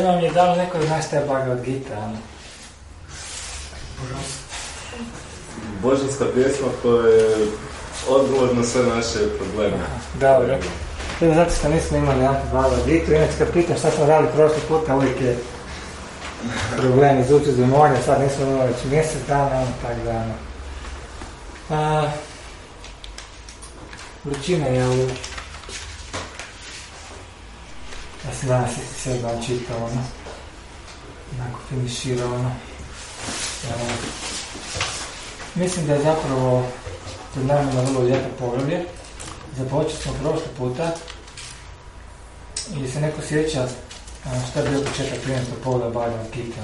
Zanima mi je da li neko zna šta je Bhagavad Gita? Božanska pjesma koja je odgovor na sve naše probleme. Dobro. Zato što nismo imali Bhagavad Gita, inače kad pitam šta smo radili prošli puta, uvijek je problem izući za morje, sad nismo imali već mjesec dana, tako da. Vrućina je u... Ja se danas sve dan čitao, onako finiširao, Mislim da je zapravo pred nama na vrlo lijepo poglavlje. Započeli smo prošli puta i se neko sjeća šta je bio početak 13. poglavlja Bhagavad Gita.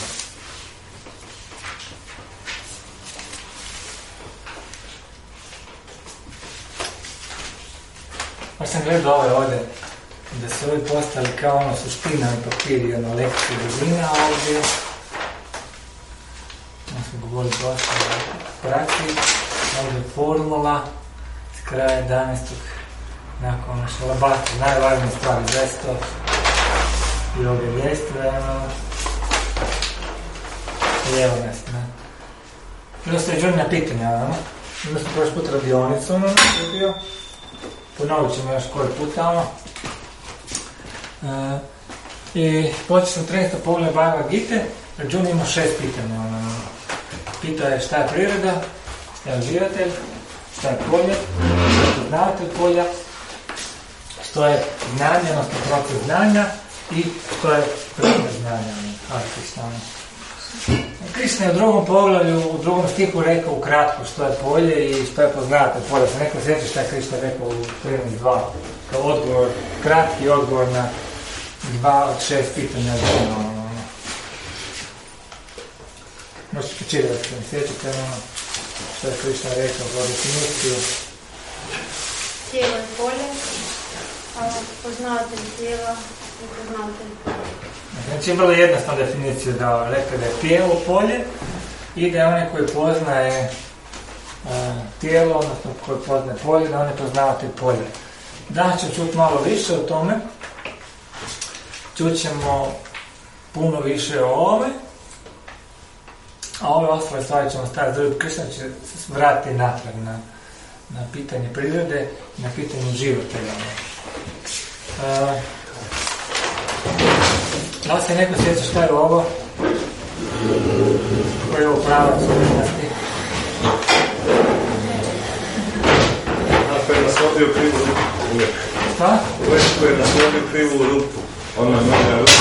Pa sam gledao ovdje da su ovi postali kao suština i papiri, lekcije brzina ovdje. Smo govorili dosta o praksi, ovdje formula s kraja 11. nakon šalabata, najvažnije stvari, zesto i ovdje vijestve, lijevo mjesto, Prosto je džurnja pitanja, Mi smo prošli put radionicu, je bio. Ponovit ćemo još koji puta, I počeli smo 13. poglavlje Bhagavad Gita, Arjuna ima 6 pitanja, Pitao je šta je priroda, šta je uživatelj, šta je polje, šta je poznavatelj polja, što je znanje, odnosno proces znanja i što je predmet znanja. Krishna je u drugom poglavlju, u drugom stihu rekao ukratko što je polje i što je poznavatelj polja. Se neko sjeća šta je Krishna rekao u 13.2, kao odgovor, kratki odgovor na 2 od 6 pitanja. Možete počitati, se ne sjećate što je Krishna rekao za definiciju. Tijelo je polje, a poznavatelj tijela i poznavatelj polja. Znači, vrlo jednostavna definicija da rekao da je tijelo polje i da je onaj koji poznaje tijelo, odnosno koji poznaje polje, da on je poznavatelj polje. Danas ćemo čuti malo više o tome. Čućemo puno više o ovome. A ove ostale stvari ćemo staviti drugi. Krishna će se vratiti natrag na pitanje prirode i na pitanje životelja. Da li se neko sjeća šta je ovo? Koji je ovo pravac umjetnosti? Ako je naslodio krivu rupu. Šta? Ko je naslodio krivu rupu. Ona je mnoga rupa.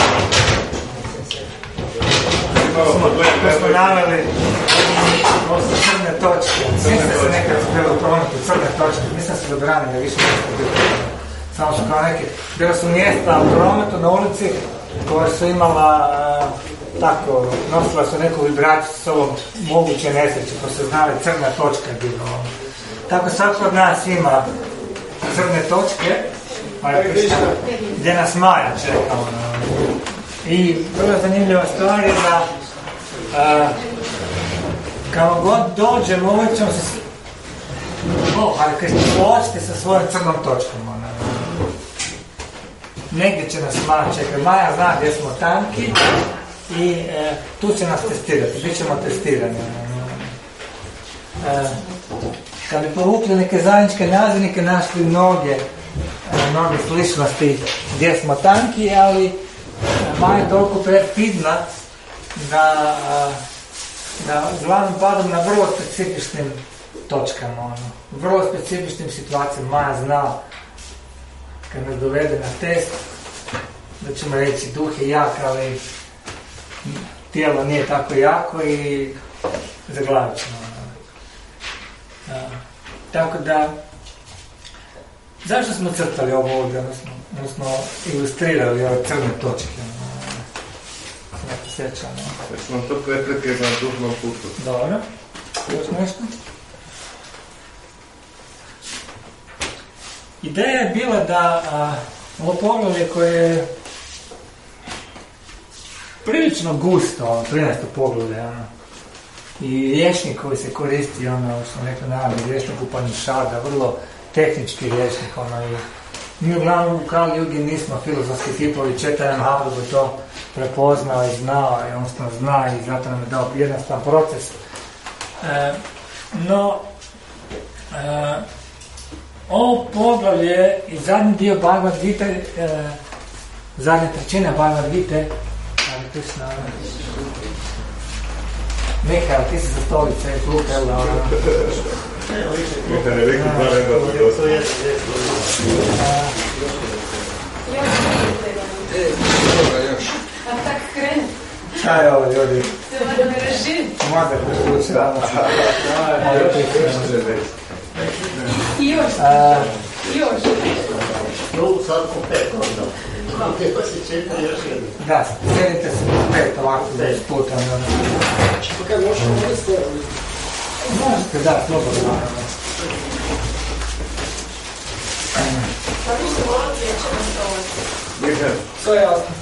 To smo naveli, ovo su crne točke. Mislim se nekad bilo u prometu crne točke. Mislim se dobrani da više nešto bilo. Samo su kao neke, bilo su mjesta u prometu na ulici koja su imala tako, nosila su neku vibraciju s sobom moguće nesreće, ko se znali crna točka bilo. Tako svako od nas ima crne točke, gdje nas Maja čeka. I vrlo zanimljiva stvar je da kao god dođemo, uvijek ćemo se početi sa svojom crnom točkom. Negdje će nas Maja čekati. Maja zna gdje smo tanki i tu će nas testirati. Bit ćemo testirani. Kad bi povukli neke zajedničke nazivnike, našli mnoge sličnosti gdje smo tanki, ali Maja je toliko perfidna da uglavnom padam na vrlo specifičnim točkama, vrlo specifičnim situacijama. Maja zna kad nas dovede na test da ćemo reći duh je jak, ali tijelo nije tako jako i zaglavit ćemo. Tako da, zašto smo crtali ovo ovdje, odnosno ilustrirali ove crne točke? Neko sjećamo. Jer smo to prepreke na duhnom putu. Dobro. Još nešto? Ideja je bila da ovo poglavlje koje je prilično gusto, 13. poglavlje, i rječnik koji se koristi, što sam rekao naravno, rječnik Upanishada, vrlo tehnički rječnik, i mi uglavnom u Kali Jugi nismo filozofski tipovi, Chaitanya Mahaprabhu to prepoznao i znao i on zna i zato nam je dao jednostavan proces. Ovo poglavlje i zadnji dio Bhagavad Gita, zadnja trećina Bhagavad Gita, Mihajl, ti si za stolice i klupe, evo da ono. Mihajl je rekao dva reda za dosta. Još. A tak krenu. Šta je ovo, ljudi? Se vada me režim. Možda presluči danas. Još. Tu sad po 5 onda. Imam te osjećenja još jedno. Da, sjedite se po 5 ovako da isputam. Pa kaj možemo uvesti? Možete, da, slobodno. Pa vi što volite, ja ćemo to. Mihajl, To je jasno.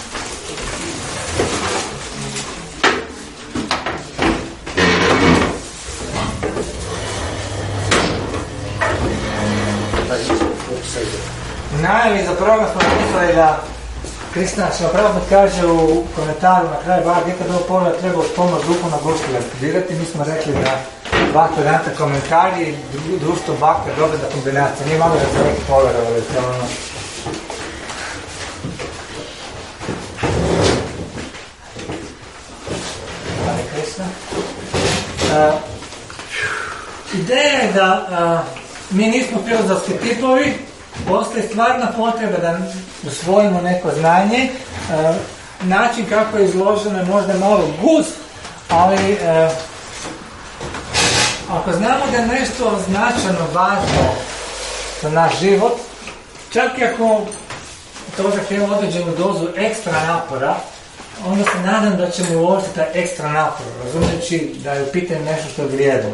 U najavi za program smo napisali da Krishna Prabhupada kaže u komentaru na kraju Bhagavad Gita do pogleda treba uz pomoć duhovnog učitelja studirati. Mi smo rekli da Bhaktivedanta komentari i društvo Bhakti je dobra kombinacija. Nije malo da se neki povjerovali. Hvala Krishna. Ideja je da mi nismo filozofski tipovi, postoji stvarna potreba da usvojimo neko znanje. Način kako je izloženo je možda malo gust, ali ako znamo da je nešto značajno važno za naš život, čak i ako to zahtjeva određenu dozu ekstra napora, onda se nadam da ćemo uložiti taj ekstra napor, razumijeći da je u pitanju nešto što je vrijedno.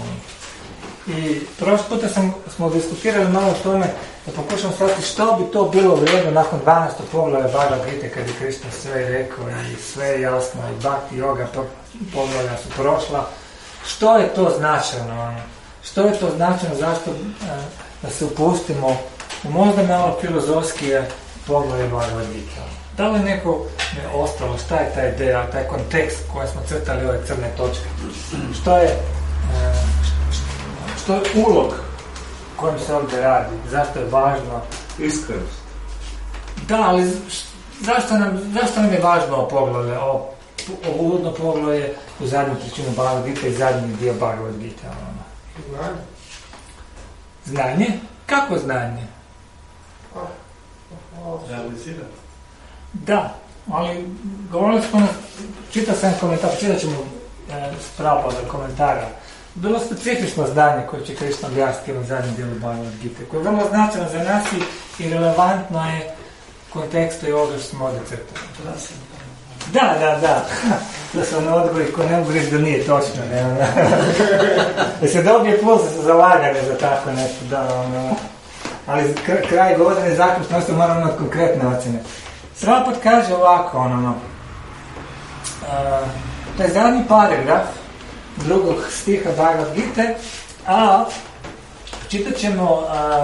I prošli puta smo diskutirali malo o tome da pokušamo shvatiti što bi to bilo vrijedno nakon 12. poglavlja Bhagavad Gita kad je Krishna sve rekao i sve je jasno i Bhakti Yoga poglavlja su prošla. Što je to značajno? Što je to značajno? Zašto da se upustimo u možda malo filozofskije poglavlje Bhagavad Gita? Da li neko je ostalo? Šta je ta ideja, taj kontekst koji smo crtali ove crne točke? Što je ulog kojim se ovdje radi? Zašto je važno? iskrenost. Da, ali zašto nam je važno ovo poglavlje? Ovo uvodno poglavlje u zadnju trećinu Bhagavad Gita i zadnji dio Bhagavad Gita. Znanje? Kako znanje? Realizirati. Da, ali govorili smo, čitao sam komentar, čitat ćemo spravo za komentara. Bilo specifično znanje koje će Krishna objasniti u zadnjem dijelu Bhagavad Gita, koje je vrlo značajno za nas i relevantno je kontekstu i ovoga što smo ovdje crtali. Da. Da se ono odgovori ko ne mogu reći da nije točno. Da se dobije plus za zalaganje za tako nešto. Da, ali kraj godine zaključno isto moramo imati konkretne ocjene. Prabhupada kaže ovako, to je zadnji paragraf drugog stiha Bhagavad Gita, a čitat ćemo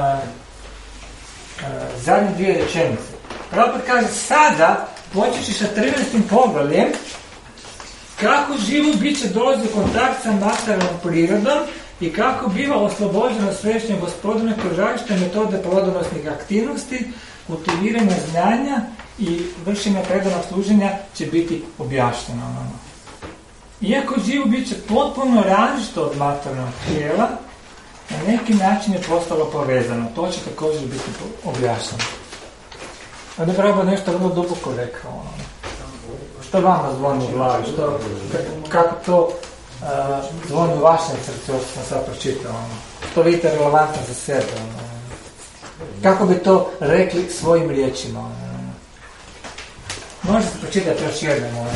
zadnje dvije rečenice. Prabhupada kaže, sada počeći sa 13. poglavljem, kako živo biće dolazi u kontakt sa materijalnom prirodom i kako biva oslobođeno svešnje gospodine kroz različite metode plodonosnih aktivnosti, kultiviranja znanja i vršenja predanog služenja će biti objašnjeno. Iako živo biće potpuno različito od materijalnog tijela, na neki način je postalo povezano. To će također biti objašnjeno. Ovdje je Prabhupada nešto vrlo duboko rekao. Što vama zvoni u glavi? Kako to zvoni u vašem srcu, ovo sam sad pročitao? To vidite relevantno za sebe. Kako bi to rekli svojim riječima? Možete se pročitati još jednom.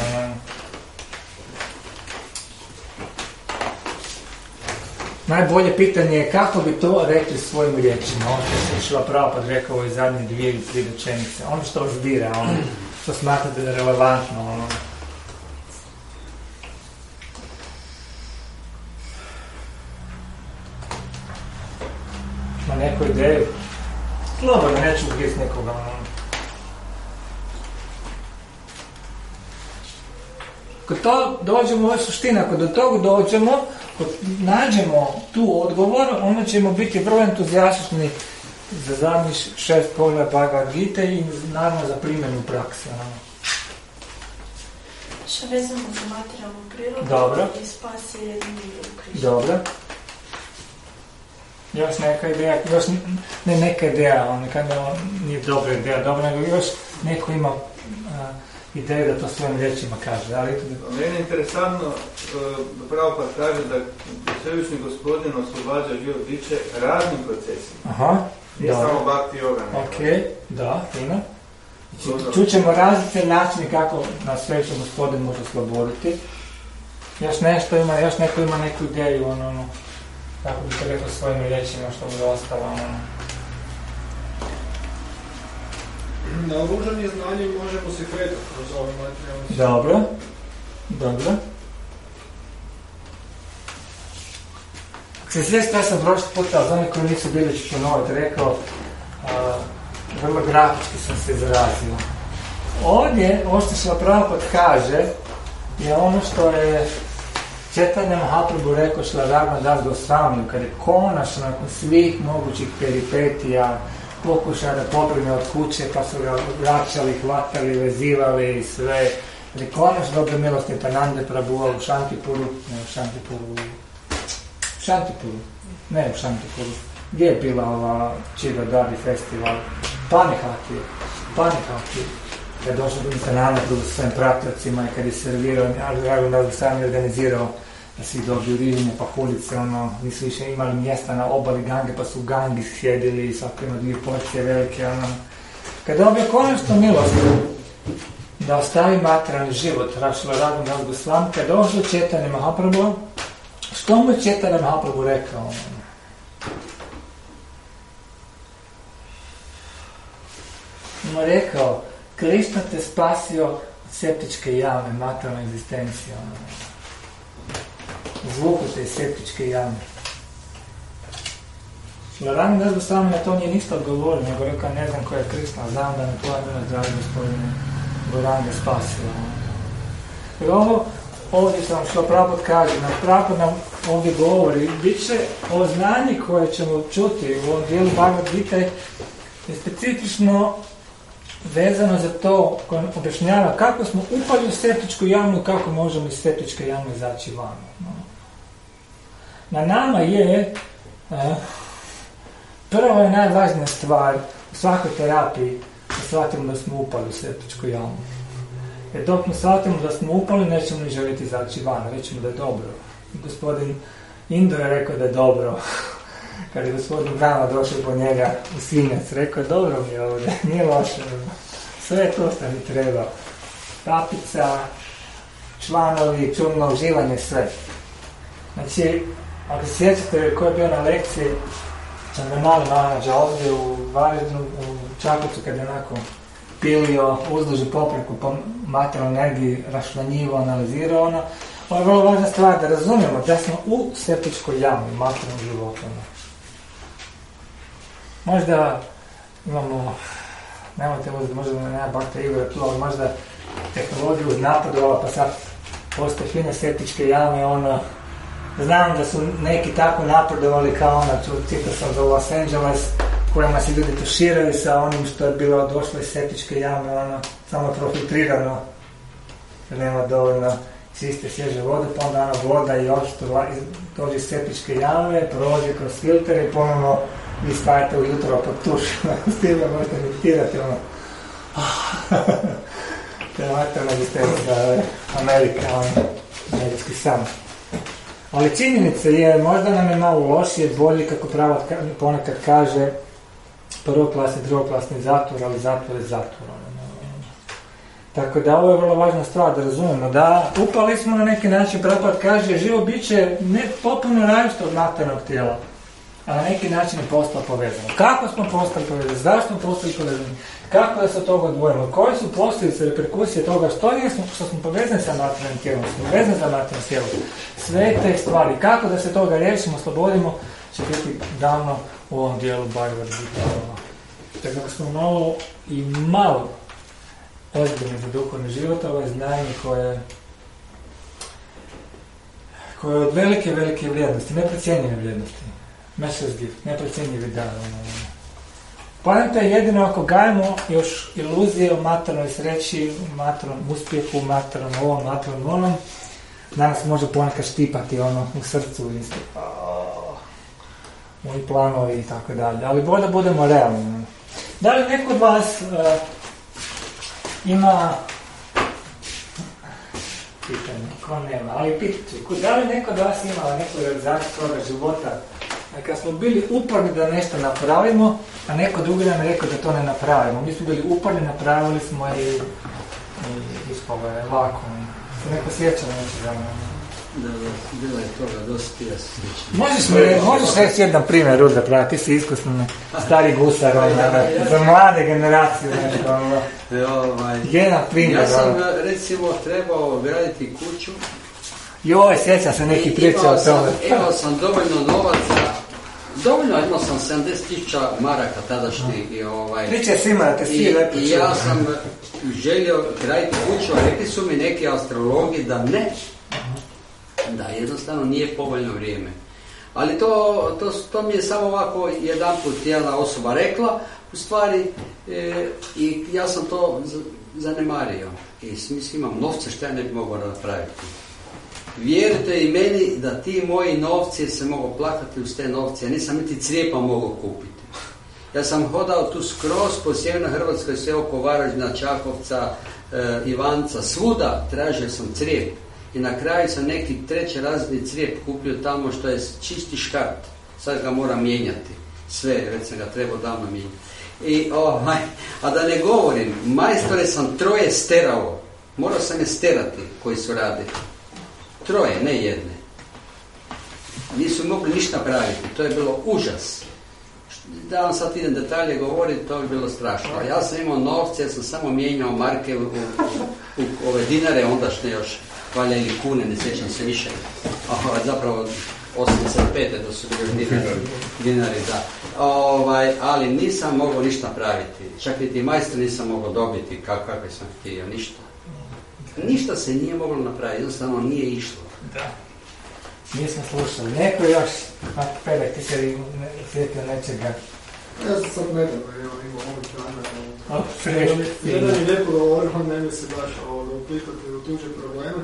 Najbolje pitanje je kako bi to rekli svojim riječima. Ono što se Šrila Prabhupada rekao u zadnje 2 ili 3 rečenice. Ono što vas dira, ono što smatrate da je relevantno. Ima neku ideju? Slobodno, neću ugriz nekoga. Kad to dođemo, ovo je suština, ako do tog dođemo, kad nađemo tu odgovor, onda ćemo biti vrlo entuzijastični za zadnjih 6 pogleda Bhagavad Gita i naravno za primjenu prakse. Što vezano za materijalnu prirodu. Dobro. I spas je jedini u Krišnu. Dobro. Još neka ideja, još ne neka ideja, nekada nije dobra ideja, dobra, nego još neko ima ideju da to svojim riječima kaže. Ali meni je interesantno, Prabhupada kaže da Svevišnji Gospodin oslobađa živo biće raznim procesima. Aha, nije samo bhakti yoga. Ok, da, fino. Znači, čućemo različite načine kako nas Svevišnji Gospodin može osloboditi. Još nešto ima, još neko ima neku ideju, kako bi to rekao svojim riječima što bi ostalo. Naoružanje znanje možemo se kretati kroz ovaj materijalni. Dobro, dobro. Se sve što sam prošli puta, za one koji nisu bili ću ponoviti, rekao, vrlo grafički sam se izrazio. Ovdje, ovo što se Prabhupada kaže, je ono što je Chaitanya Mahaprabhu rekao Šla Das Gosvamiju, kad je konačno nakon svih mogućih peripetija pokušao da pobrine od kuće, pa su ga vraćali, hvatali, vezivali i sve. Kad je konačno dobro milosti Panande Prabhuva u Šantipuru, gdje je bila ova Čigodari festival? Panihati. Kad je došao do Panande Prabhu sa svojim pratljacima i kad je servirao, ali sam je organizirao da svi dobiju rižine, pahuljice, nisu više imali mjesta na obali Gange, pa su u Gangi sjedili i svako ima 2 porcije velike, Kad je dobio konačno milost da ostavi materijalni život, Rašla Radom Das Gosvami, kad je došao Chaitanya Mahaprabhu, što mu je Chaitanya Mahaprabhu rekao? Mu je rekao, Krishna te spasio od septičke jame, materijalne egzistencije. Zvuku te iz septičke jame. Radom Das Gosvami na to nije ništa odgovorio, nego rekao, ne znam ko je Krishna, znam da me tvoja milost, dragi gospodine Goranga, spasio. Jer ovdje što vam što Prabhupada kaže, Prabhupada nam ovdje govori, bit će ovo znanje koje ćemo čuti u ovom dijelu Bhagavad Gita je specifično vezano za to koje objašnjava kako smo upali u septičku jamu, kako možemo iz septičke jame izaći van. Na nama je prva i najvažnija stvar u svakoj terapiji da shvatimo da smo upali u septičku jamu. Jer dok ne shvatimo da smo upali, nećemo ni željeti izaći van, rećemo da je dobro. Gospodin Indo je rekao da je dobro. Kad je gospodin Brahma došao po njega u svinjac, rekao je dobro mi je ovdje, nije loše. Sve je to što mi treba. Papica, članovi, čudno uživanje, sve. Znači, ako se sjećate ko je bio na lekciji, sam me mali manađa ovdje u Varaždinu, u Čakovcu, kad je onako pilio uzdužu popreku po materijalnoj energiji, rašlanjivo, analizirao ovo je vrlo važna stvar da razumijemo da smo u septičkoj jami, materijalnom životu. Možda imamo, nemojte uzeti, možda nema bakta igre tu, ali možda tehnologija uznapredovala, pa sad postoje fine septičke jame, znam da su neki tako napredovali kao čitao sam za Los Angeles, kojima se ljudi tuširaju sa onim što je bilo došlo iz septičke jame, samo profiltrirano, jer nema dovoljno čiste svježe vode, pa onda voda i očito dođe iz septičke jame, prođe kroz filtere i ponovno vi stajate ujutro pod tuš, s time možete meditirati, to je materijalna egzistencija, Amerika, američki san. Ali činjenica je, možda nam je malo lošije, bolje, kako pravo ponekad kaže, prvoklasni, drugoklasni zatvor, ali zatvor je zatvor. Tako da ovo je vrlo važna stvar da razumemo, da upali smo na neki način, Prabhupada kaže, živo biće ne potpuno različito od materijalnog tijela, a na neki način je postao povezano. Kako smo postali povezani? Zašto smo postali povezani? Kako da se od toga odvojimo? Koje su posljedice, reperkusije toga? Što smo povezani sa materijalnim tijelom? Smo povezani sa materijalnim tijelom? Sve te stvari. Kako da se toga riješimo, oslobodimo, će biti davno u ovom dijelu Bhagavad Gita. Tako da smo malo ozbiljni za duhovni život, ovo je znanje koje koje je od velike vrijednosti, neprocjenjive vrijednosti. Precious gift, neprocjenjivi dar. Poanta je jedino ako gajemo još iluzije o materijalnoj sreći, materijalnom uspjehu, materijalnom ovom, materijalnom onom, danas može ponekad štipati u srcu i moji planovi i tako dalje. Ali bolje da budemo realni. Da li neko od vas ima pitanje, ko nema, ali pitanje, da li neko od vas ima neku realizaciju svoga života? Kad smo bili uporni da nešto napravimo, a neko drugi nam je rekao da to ne napravimo. Mi smo bili uporni, napravili smo i ispalo je lako. Se neko sjeća nečega. Da, bilo je toga dosta, ja se sjećam. Možeš reći jedan primjer, Rudra, pravi, ti si iskusni stari gusar, za mlade generacije. Jedan primjer. Ja sam recimo trebao graditi kuću. Joj, sjećam se neki priča o tome. Imao sam dovoljno novaca, imao sam 70.000 maraka tadašnji. Priče svima da te svi lepo čuo. I ja sam želio graditi kuću, a rekli su mi neki astrologi da ne. Da, jednostavno nije povoljno vrijeme. Ali to mi je samo ovako jedanput jedna osoba rekla, u stvari, i ja sam to zanemario. I mislim, imam novce, što ja ne bi mogao napraviti. Vjerujte i meni da ti moji novci se mogu plakati uz te novce. Ja nisam niti crijepa mogao kupiti. Ja sam hodao tu skroz po sjevernoj Hrvatskoj, sve oko Varaždina, Čakovca, Ivanca, svuda tražio sam crijep. I na kraju sam neki trećerazredni crijep kupio tamo što je čisti škart. Sad ga moram mijenjati. Sve, već sam ga trebao davno mijenjati. A da ne govorim, majstore sam 3 sterao. Morao sam je sterati koji su radili. 3, ne jedne. Nisu mogli ništa praviti. To je bilo užas. Da vam sad idem detalje govoriti, to bi bilo strašno. Ja sam imao novce, ja sam samo mijenjao marke u ove dinare, ondašnje još, valja ili kune, ne sjećam se više. Zapravo 85. to su bili dinari, da. Ali nisam mogao ništa praviti. Čak i ti majstor nisam mogao dobiti kakve sam htio, ništa. Ništa se nije moglo napraviti, jednostavno nije išlo. Da. Nismo slušali. Neko još, Pedek, ti se sjetio nečega. Ja sam sad nedavno imao ovog dana. Jedan je lijepo govorio, on ne misli baš uplikati u tuđe probleme.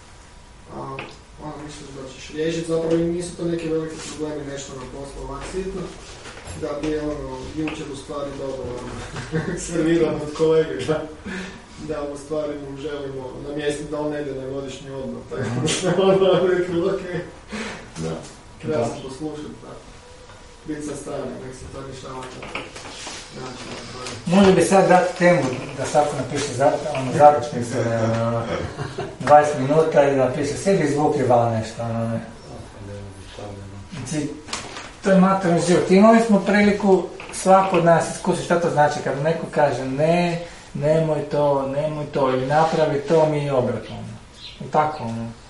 Mislim da ćeš riješiti, zapravo nisu to neke velike problemi, nešto na poslu ovak sitno. Da bi jučer u stvari dobro serviran od kolege, da u stvari mu želimo namjestiti da on ne ide na godišnji odmor, tako da smo onda rekli, okej, da, treba se poslušati, biti sa strane, nek se to rješava način. Može bi sad dati temu da svako napiše zaručnicu 20 minuta i da piše sebi izvukli vala nešto. Znači, to je materijalni život. Imali smo priliku svako od nas iskusiti šta to znači kada neko kaže ne, nemoj to, ili napravi to, mi je obratno. Tako,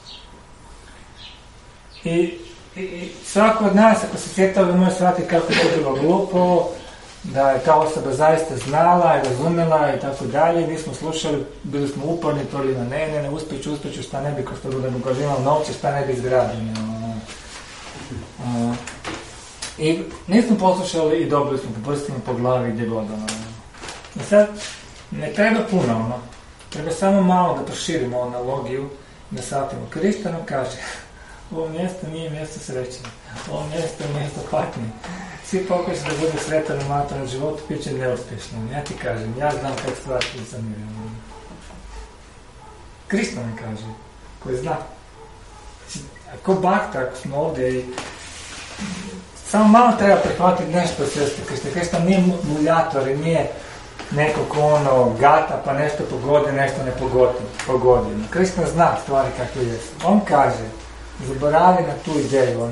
I svako od nas, ako se sjetao, da može shvatiti kako je to bilo glupo, da je ta osoba zaista znala i razumjela i tako dalje, mi smo slušali, bili smo uporni, tvrdili na ne, uspjeću, šta ne bi, kao što budemo kažemo novce, šta ne bi izgradili. I nismo poslušali i dobili smo po prstima, po glavi, gdje god. I sad, ne treba puno, treba samo malo da proširimo analogiju, da shvatimo. Kristo nam kaže, ovo mjesto nije mjesto sreće, ovo mjesto je mjesto patnje. Svi pokušaju da bude sretan u materijalnom životu, bit će neuspješno. Ja ti kažem, ja znam kako stvari funkcioniraju. Kristo mi kaže, koji zna. Ako bakta, ako smo ovdje i samo malo treba prihvatiti nešto od sredstva Krista. Krista nije muljator i nije neko ko gata pa nešto pogodi, nešto ne pogodi. Krista zna stvari kakve jesu. On kaže, zaboravi na tu ideju.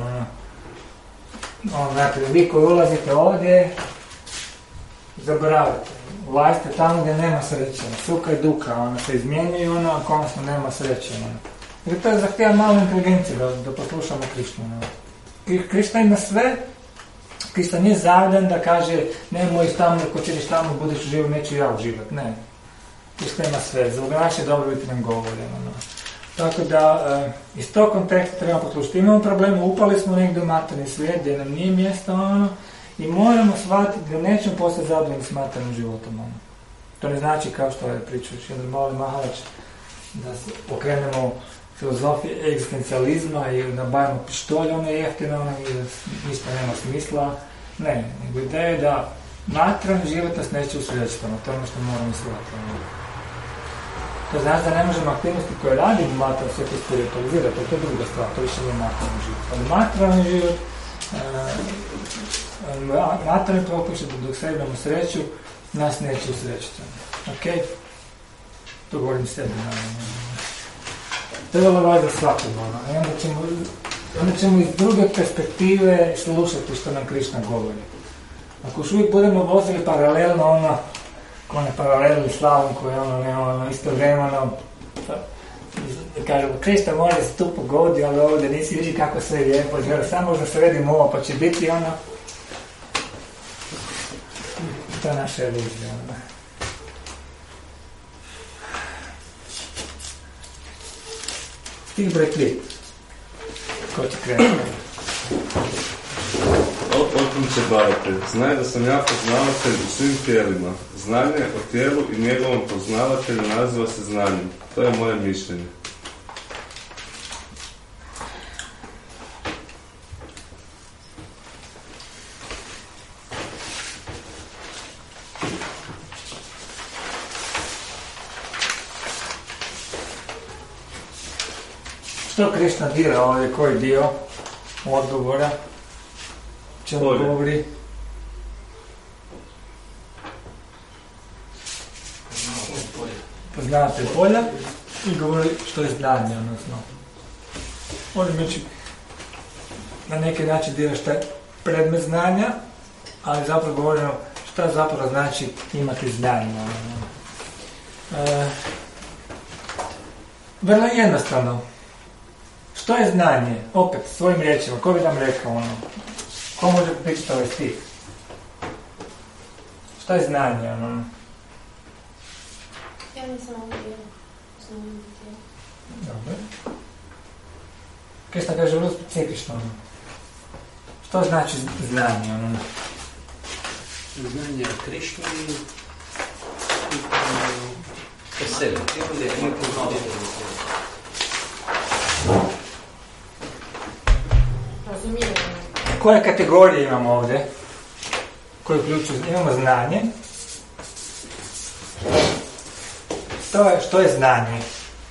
Znate, vi koji ulazite ovdje, zaboravite. Ulazite tamo gdje nema sreće. Suka i duka, se izmjenjuju, a konačno nema sreće. Jer to zahtijeva malo inteligencije da poslušamo Kristu. Krista ima sve. Krista nije zavljen da kaže nemoj tamo, ako ćeš tamo, budeš živ, neću ja uživat. Ne. Krista ima sve. Zbog naše dobrobiti nam govori. Tako da, iz tog konteksta trebamo potlušiti. Imamo problemu, upali smo negdje u materijalni svijet gdje nam nije mjesto ono, i moramo shvatiti da nećemo postati zadovoljni s materijalnim životom ono. To ne znači, kao što je pričao Šindar Mali Maharač, da se pokrenemo filozofije egzistencializma i nabavimo pištolj, ono je jeftino, ono i ništa nema smisla. Ne, nego ideja je da materijalni život nas neće usrećiti, to je ono što moramo shvatiti. To znači da ne možemo aktivnosti koje radimo materijalno sve to spiritualizirati, to je druga stvar, to više nije materijalni život. Ali materijalni život, materijalni pokušaj da dok se imamo sreću, nas neće usrećiti. Ok? To govorim sebi, naravno. To je vrlo važno svakodno. Onda ćemo iz druge perspektive slušati što nam Krišna govori. Ako još uvijek budemo vozili paralelno one paralelni slavom koji je istovremeno, kažemo, Krišna može se tu pogodi, ali ovdje nisi vidi kako sve lijepo, samo možda sredim ovo pa će biti ono. To je naša iluzija. Stih broj 3. Ko će krenuti? Otmiče bavatelj, znaj da sam ja poznavatelj u svim tijelima. Znanje o tijelu i njegovom poznavatelju naziva se znanjem. To je moje mišljenje. Što Krišna dira ovdje, koji dio odgovora? Čemu govori? Poznavatelj polja i govori što je znanje, odnosno. Možem reći, na neki način dira šta je predmet znanja, ali zapravo govorimo šta zapravo znači imati znanje. Vrlo jednostavno. Što je znanje? Opet, svojim riječima, ko bi nam rekao ono? Ko može pričati ovaj stih? Što je znanje ono? Ja nisam ovdje. Dobro. Krišna kaže vrlo specifično ono. Što znači znanje ono? Znanje o Krišni i o sebi. Koje kategorije imamo ovdje? Koje uključuju? Imamo znanje. Što je znanje?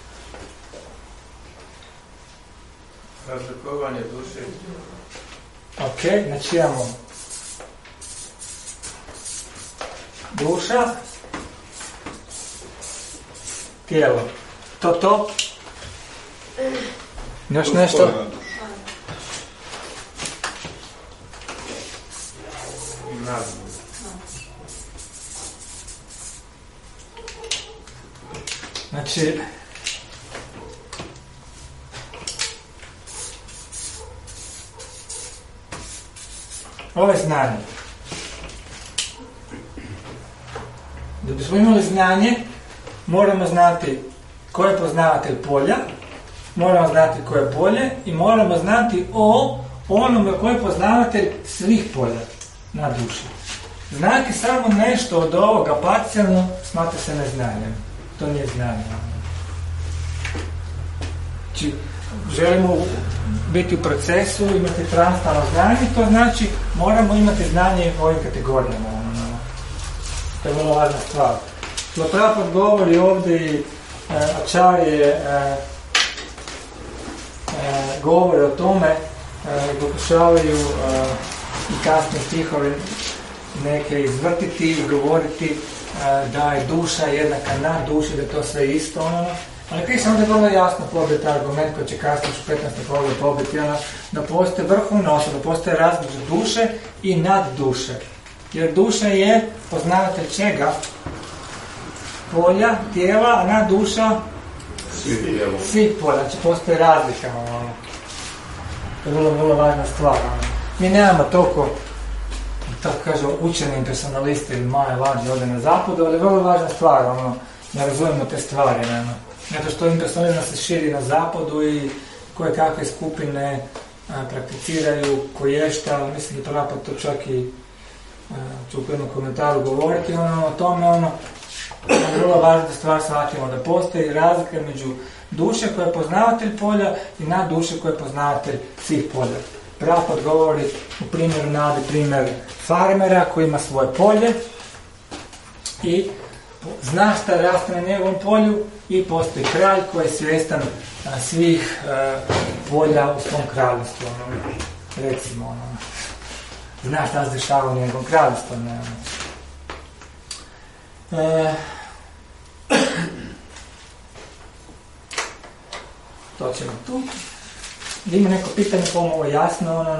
Razlikovanje duše. Ok, znači imamo duša, tijelo. To? Još nešto? Znači, ovo je znanje. Da bismo imali znanje, moramo znati ko je poznavatelj polja, moramo znati ko je polje i moramo znati o onome ko je poznavatelj svih polja na duši. Znati samo nešto od ovoga parcijalno smatra se neznanjem. To nije znanje. Znači, želimo biti u procesu, imati transparentno znanje, to znači moramo imati znanje u ovim kategorijama. To je vrlo važna stvar. Prabhupada govori ovdje i Acharje govore o tome, pokušavaju i kasnije stihove neke izvrtiti i govoriti da je duša jednaka na duši, da je to sve isto ono. Ali Krišna onda je vrlo jasno pobiti taj argument koji će kasnije u 15. pogledu pobiti ono, da postoje vrhovna osoba, da postoje razlika duše i nad duše. Jer duša je poznavatelj čega? Polja, tijela, a nad duša svih polja. Znači postoje razlika. Ono. To je vrlo važna stvar. Ono. Mi nemamo toliko, tako kažu, učeni impersonalisti ili maje važni ovdje na zapadu, ali je vrlo važna stvar. Ono. ne razumijemo te stvari. Nema. Zato što impresionizam se širi na zapadu i koje kakve skupine prakticiraju koješta, mislim da prava to čak i ću u jednom komentaru govoriti o tome, je vrlo važno da stvar shvatimo, da postoji razlika među duše koja je poznavatelj polja i nad duše koja je poznavatelj svih polja. Prapad govori u primjeru nadi primjer farmera koji ima svoje polje i zna šta raste na njegovom polju i postoji kralj koji je svjestan svih polja u svom kraljevstvu. Recimo, zna šta se dešava u njegovom kraljevstvu. To ćemo tu. Ima neko pitanje, po-mojem ovo je jasno.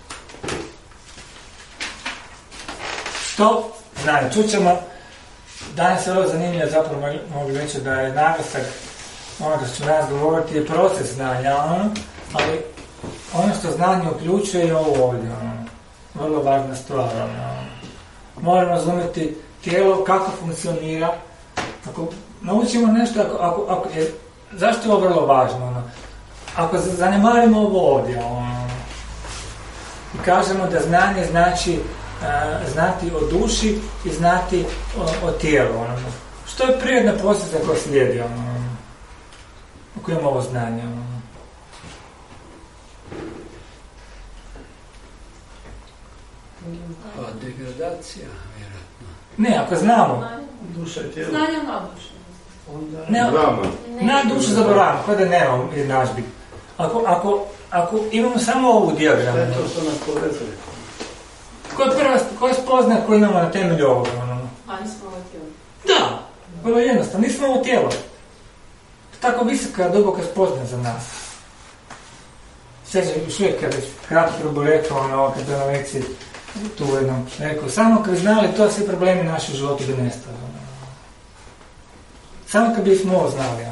Što? Znanje, čućemo. Danas je vrlo zanimljivo, zapravo mogu reći da je naglasak onoga što ću danas govoriti je proces znanja, ali ono što znanje uključuje je ovo ovdje, vrlo važna stvar. Moramo razumjeti tijelo, kako funkcionira. Ako naučimo nešto, zašto je ovo vrlo važno? Ako zanemarimo ovo ovdje i kažemo da znanje znači znati o duši i znati o tijelu. Što je prirodna posljedica koja slijedi ako imamo ovo znanje? Degradacija, vjerojatno. Ne, ako znamo. Duša i tijelo. Znanje na dušu. Na dušu zaboravimo, kao da nemamo jednadžbi. Ako imamo samo ovu dijagramu. To što nas povezuje. Koja je spoznaja koju imamo na temelju ovoga? A nismo ovo tijelo. Da, vrlo jednostavno, nismo ovo tijelo. Tako visoka, duboka spoznaja za nas. Sjećam, još uvijek kada je kratko probu rekao, kada je na lekciji tu jednom rekao, samo kad bi znali to, svi problemi naši u životu bi nestali. Samo kad bismo ovo znali.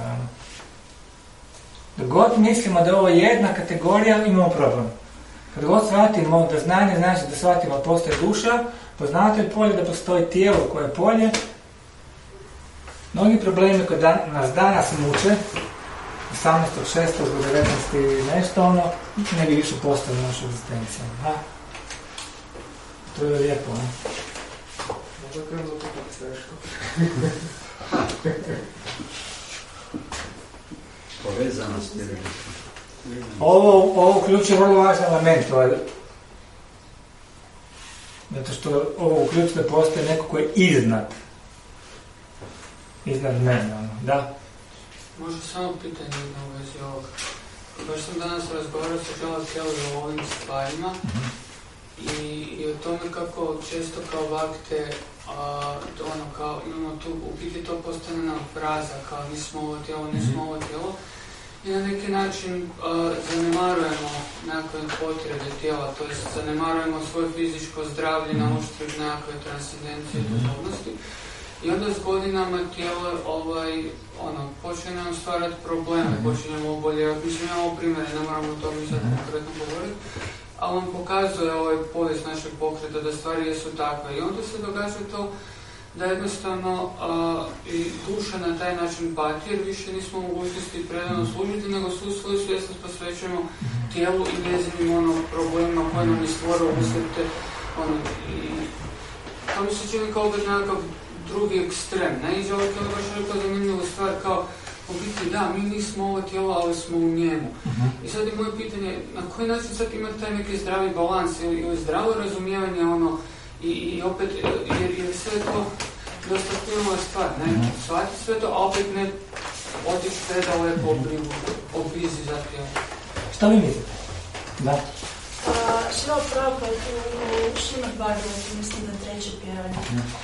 Dok god mislimo da je ovo jedna kategorija, imamo problem. Kad god shvatimo da znanje znači da shvatimo da postoji duša, poznavatelj polja, da postoji tijelo koje je polje, mnogi problemi koji nas danas muče, 18.6. do 19. nešto, ne bi više postali našu egzistenciju. To je lijepo, ne? Možda krenu za to kako teško. Povezanost je Ovo uključuje vrlo važan element, zato što ovo uključuje da postoji neko koji je iznad mene, da? Možda samo pitanje u vezi ovoga. Baš sam danas razgovarao sa Želom Kellerom o ovim stvarima i o tome kako često kao vakte kao imamo tu, u biti to postane nam fraza, kao nismo ovo tijelo, i na neki način zanemarujemo nekakve potrebe tijela, to jest zanemarujemo svoje fizičko zdravlje na uštrb nekakve transcendencije i duhovnosti. I onda s godinama tijelo počne nam stvarati probleme, počinjemo oboljevati. Mislim, imamo primjere, ne moramo o tome sad konkretno govoriti, ali on pokazuje povijest našeg pokreta da stvari jesu takve. I onda se događa to da jednostavno i duša na taj način pati, jer više nismo u mogućnosti predano služiti, nego svu svoju svjesnost posvećujemo tijelu i njezinim problemima koje nam je stvorilo uslijed i to mi se čini kao opet nekakav drugi ekstrem, ne? I Želja Keller baš rekao zanimljivu stvar, kao u biti da, mi nismo ovo tijelo, ali smo u njemu. I sad je moje pitanje, na koji način sad imati taj neki zdravi balans ili zdravo razumijevanje i opet, jer sve to dosta pojela stvar, ne? Shvatiti sve to, a opet ne otići predaleko o brizi za tijelo. Šta vi mislite? Da. Šila Prabhupada u Šrimad Bhagavatu, mislim da 3. pjevanje,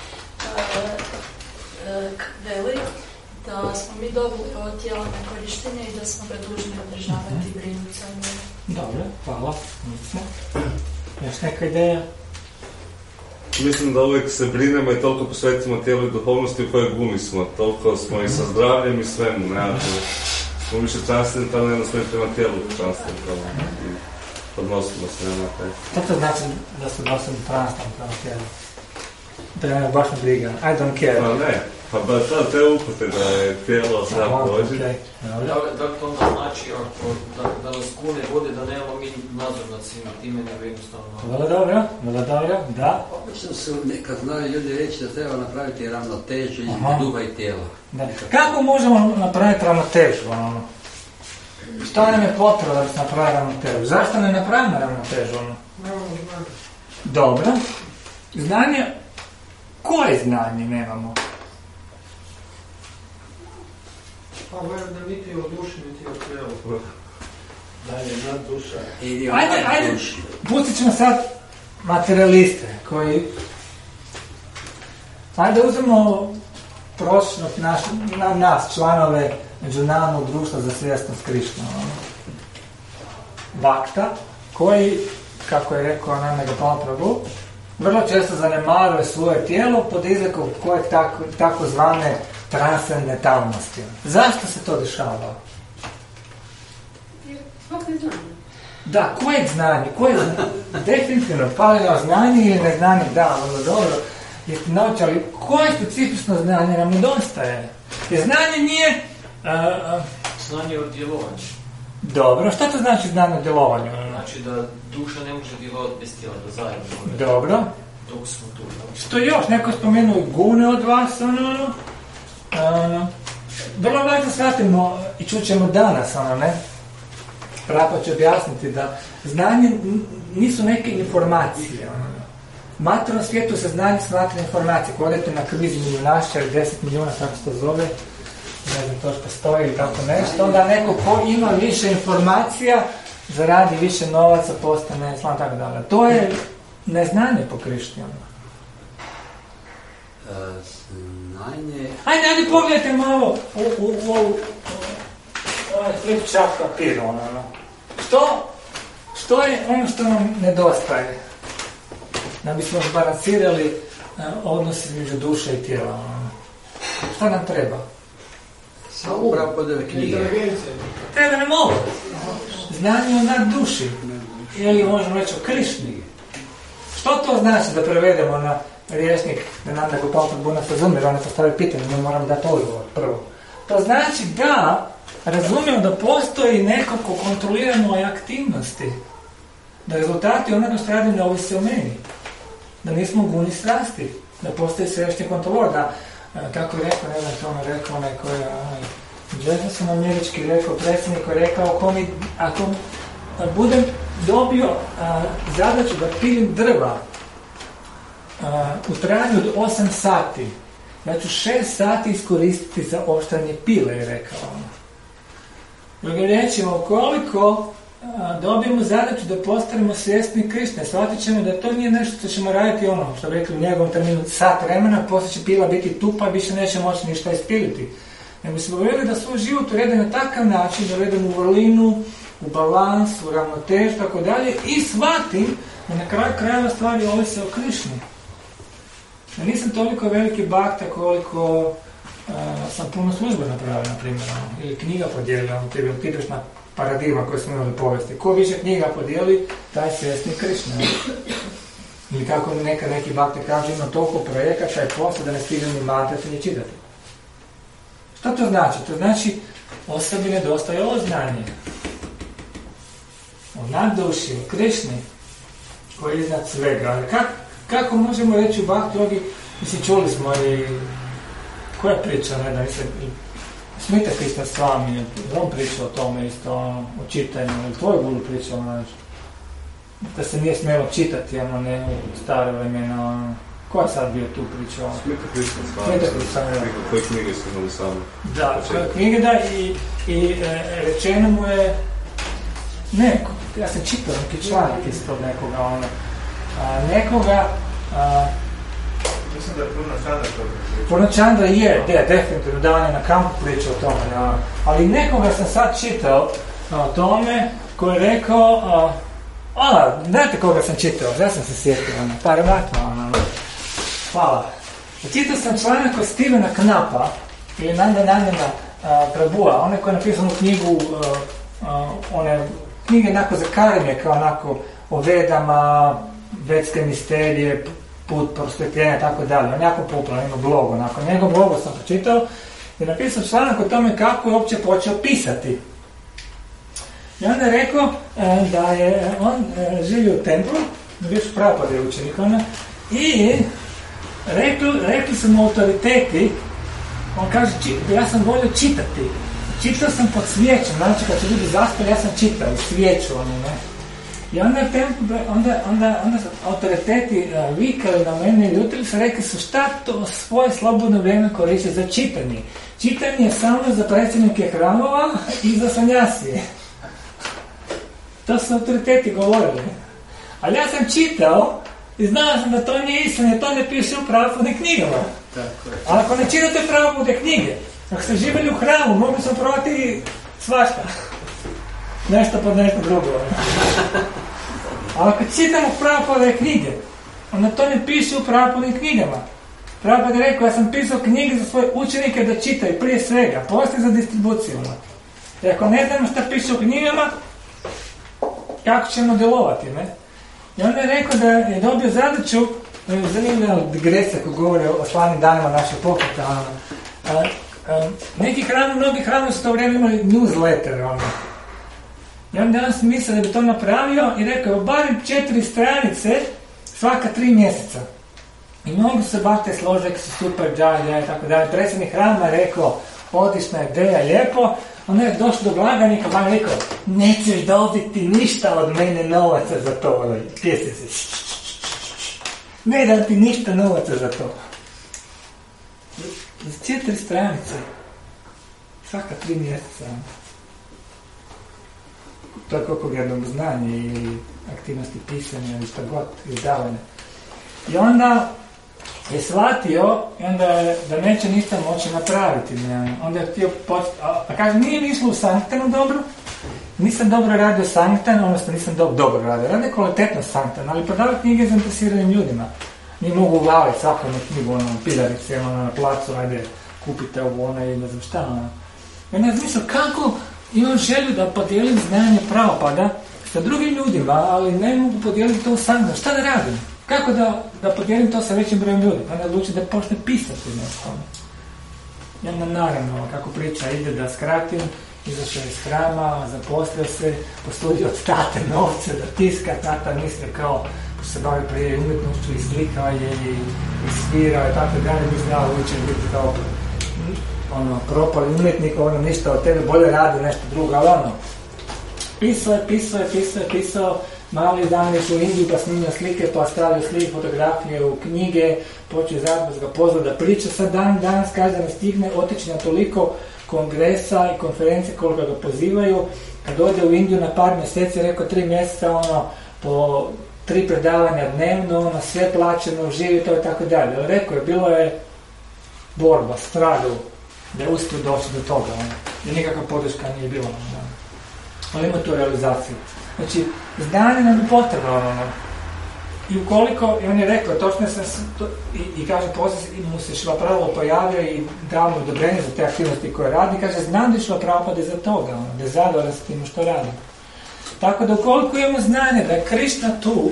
veli da smo mi dobili ovo tijelo na korištenje i da smo ga dužni održavati i brinuti o njemu. Dobro, hvala. Još neka ideja? Mislim da uvijek se brinemo i toliko posvetimo tijelu i duhovnosti u kojoj gumi smo. Toliko smo i sa zdravljem i svemu. Nekako smo više transcendentalni, jedno smo i prema tijelu transcendentalni. Odnosimo se na taj. Što to znači da se odnosimo transcendentalno prema tijelu? da me baš ne briga. I don't care. Pa ne, pa baš te upute da je tijelo sad Božje. Okay. Da li to onda znači da nas kune vode, da nemamo mi nadzor nad svima time, nego jednostavno... Vrlo dobro, da. Obično su nekad znali ljudi reći da treba napraviti ravnotežu između duha i tijela. Da. Kako možemo napraviti ravnotežu? Što nam je potrebno da se napravi ravnotežu? Zašto ne napravimo ravnotežu? Dobro. Znanje, koje znanje nemamo? Pa verujem da niti o duši, niti o tijelu. Da je nad duša. Ajde, pustit ćemo sad materialiste koji... Ajde uzmemo prosječnog nas, članove Međunarodnog društva za svjesnost Krišna. Vakta, koji, kako je rekao Ananda Prabhu, vrlo često zanemaruje svoje tijelo pod izlikom kojeg takozvane transcendentalnosti. Zašto se to dešava? Da, kojeg znanje? Definitivno, paleno znanje ili neznanje, da, ono dobro, jeste naučali, koje specifično znanje nam nedostaje? Jer znanje nije... Znanje o djelovanju. Dobro, što to znači znanje o djelovanju? Znači da duša ne može djelovati bez tijela, da zajedno. Dobro. Dok smo tu. Što još? Neko spomenuo gune od vas, vrlo važno shvatimo i čućemo danas, Prapa će objasniti da znanje nisu neke informacije. U materijalnom svijetu se znanje smatra informacije. Ako odete na kviz milijunaša ili 10 milijuna, kako se to zove, ne znam to što stoji ili tako nešto, onda neko ko ima više informacija, zaradi više novaca, postane slan, tako dalje. To je neznanje po Krišćanu. Znanje... Ajde, pogledajte malo u ovaj flip-chart papir, Što je ono što nam nedostaje? Da bismo zbalansirali odnos između duše i tijela. Što nam treba? Samo upravo podele knjige. Treba nam ovo. Znanje o nad duši. Ili možemo reći o Krišni. Što to znači da prevedemo na rječnik Ananda Gopal Prabhu nas razumije, on je postavio pitanje, mi moram dati odgovor prvo. To znači da razumijemo da postoji neko ko kontrolira moje aktivnosti. Da rezultati onoga što radim ne ovisi o meni. Da nismo guni strasti. Da postoji središnji kontrolor. Da, kako je rekao, ne znam što on je rekao, neko je Jefferson američki rekao, predsjednik je rekao, ako budem dobio zadaću da pilim drva u trajanju od 8 sati, ja ću 6 sati iskoristiti za oštranje pile, je rekao. Drugim riječima, ukoliko dobijemo zadaću da postanemo svjesni Krišne, shvatit ćemo da to nije nešto što ćemo raditi što bi rekli u njegovom terminu sat vremena, poslije će pila biti tupa i više neće moći ništa ispiliti. Nego smo govorili da svoj život urede na takav način, da uvedemo u vrlinu, u balans, u ravnotežu, tako dalje, i shvatim da na kraju krajeva stvari ovise o Krišni. Ja nisam toliko veliki bakta koliko sam puno službe napravio, na primjer, ili knjiga podijelila, tipična paradigma koju smo imali povijesti. Ko više knjiga podijeli, taj svjesni Krišna. Ili kako neki bakte kaže, ima toliko projekata i posla da ne stižem ni matati ni čitati. Što to znači? To znači osobi nedostaje ovo znanje. O nadduši, o Krišni, koji je iznad svega. Ali kako možemo reći u Bhakti Yogi, mislim, čuli smo i koja priča, ne da mislim, Smita Krishna Swami, on priča o tome isto, o čitanju, ili tvoj guru priča, da se nije smjelo čitati, ne u stare vremena, ko je sad bio tu pričao? Smita Krishna Swami, koje knjige ste imali sami? Da, knjige da, i rečeno mu je, neko, ja sam čitao neki članak ispod nekoga, mislim da je Purnachandra to priča. Purnachandra je, definitivno, da on je na kampu pričao o tome, ali nekoga sam sad čitao o tome koji je rekao, znate koga sam čitao, ja sam se sjetio, Paramatma, hvala. Čitao sam članak od Stevena Knapa, ili Nanda Prabhua, onaj koji je napisao knjigu, one knjige onako za Karime, kao onako o Vedama, vedske misterije, put prosvjetljenja i tako dalje. On jako popularan, ima blog, onako. Njegov blog sam pročitao i napisao članak o tome kako je uopće počeo pisati. I onda je rekao da je on živio u templu, bio su Prabhupada učenik ona, i rekli su mu autoriteti, on kaže, ja sam volio čitati. Čitao sam pod svijećom, znači kad su ljudi zaspali, ja sam čitao svijeću, ne. I onda su autoriteti vikali na mene i ljutili se, rekli su šta to svoje slobodno vrijeme koristi za čitanje. Čitanje je samo za predsjednike hramova i za sanjasije. To su autoriteti govorili. Ali ja sam čitao i znao sam da to nije istina, jer to ne piše u Prabhupada knjigama. Ali ako ne čitate Prabhupada knjige, ako ste živjeli u hramu, mogli sam provati svašta. Nešto pod nešto drugo. Ali ako čitamo Prabhupada knjige, onda to ne piše u Prabhupada knjigama. Prabhupada je rekao, ja sam pisao knjige za svoje učenike da čitaju prije svega, poslije za distribuciju. I ako ne znamo šta piše u knjigama, kako ćemo djelovati, ne? I onda je rekao da je dobio zadaću, zanimljiva digresija koja govori o slavnim danima našeg pokreta. Mnogi hramovi su to vrijeme imali newsletter, I onda on si mislio da bi to napravio i rekao, barem 4 stranice svaka 3 mjeseca. I mnogi se baš te složek su super, džaja i tako dalje. Predsjednik hrama je rekao, odlična ideja, lijepo. Onda je došlo do blagajnika, pa je rekao, nećeš dobiti ništa od mene novaca za to. Pjesi se. Ne dam ti ništa novaca za to. Za 4 stranice. Svaka 3 mjeseca. To je koliko jednom znanje ili aktivnosti pisanja ili šta god, izdavanja. I onda je shvatio da neće ništa moći napraviti. Onda je htio pa kaže, nije mi išlo u Sanktanu dobro, nisam dobro radio Sanktan, odnosno nisam dobro radio. Radio kvalitetno Sanktan, ali prodavati knjige zainteresiranim ljudima. Nije mogu uvaliti svakom knjigu, pilarice, na placu, ajde, kupite ovo, i ne znam šta. I onda je mislio, kako imam želju da podijelim znanje Prabhupada sa drugim ljudima, ali ne mogu podijeliti to u Sanktan. Šta da radim? Kako da podijelim to sa većim brojem ljudi? Onda odluči da počne pisati nešto. I onda naravno, kako priča ide, da skratim, izašao iz hrama, zaposlio se, postudio od tate novce da tiska, tata misle kao se bavi prije umjetnošću i slikao je i svirao i tako dalje, misle ja učin biti kao propali umjetnik, ništa od tebe, bolje radi nešto drugo, ali pisao, mali dan je u Indiju pa snimio slike, pa stavio slike, fotografije u knjige, počeo zapravo ga pozvao da priča, sad danas kaže da ne stigne otići na toliko kongresa i konferencije koliko ga pozivaju, kad ode u Indiju na par mjeseci, rekao 3 mjeseca, po 3 predavanja dnevno, sve plaćeno, živi to i tako dalje. Ali rekao je, bilo je borba, stradu, da je uspio doći do toga, i nikakva podrška nije bila. Ali ima tu realizaciju. Znači, znanje nam je potrebno, I ukoliko, i on je rekao, točno sam, i kaže, poslije mu se Šrila Prabhupada pojavio i dao mu odobrenje za te aktivnosti koje radi, kaže, znam da je Šrila Prabhupada za toga, da je zadovoljan s tim što radi. Tako da ukoliko imamo znanje da je Krišna tu,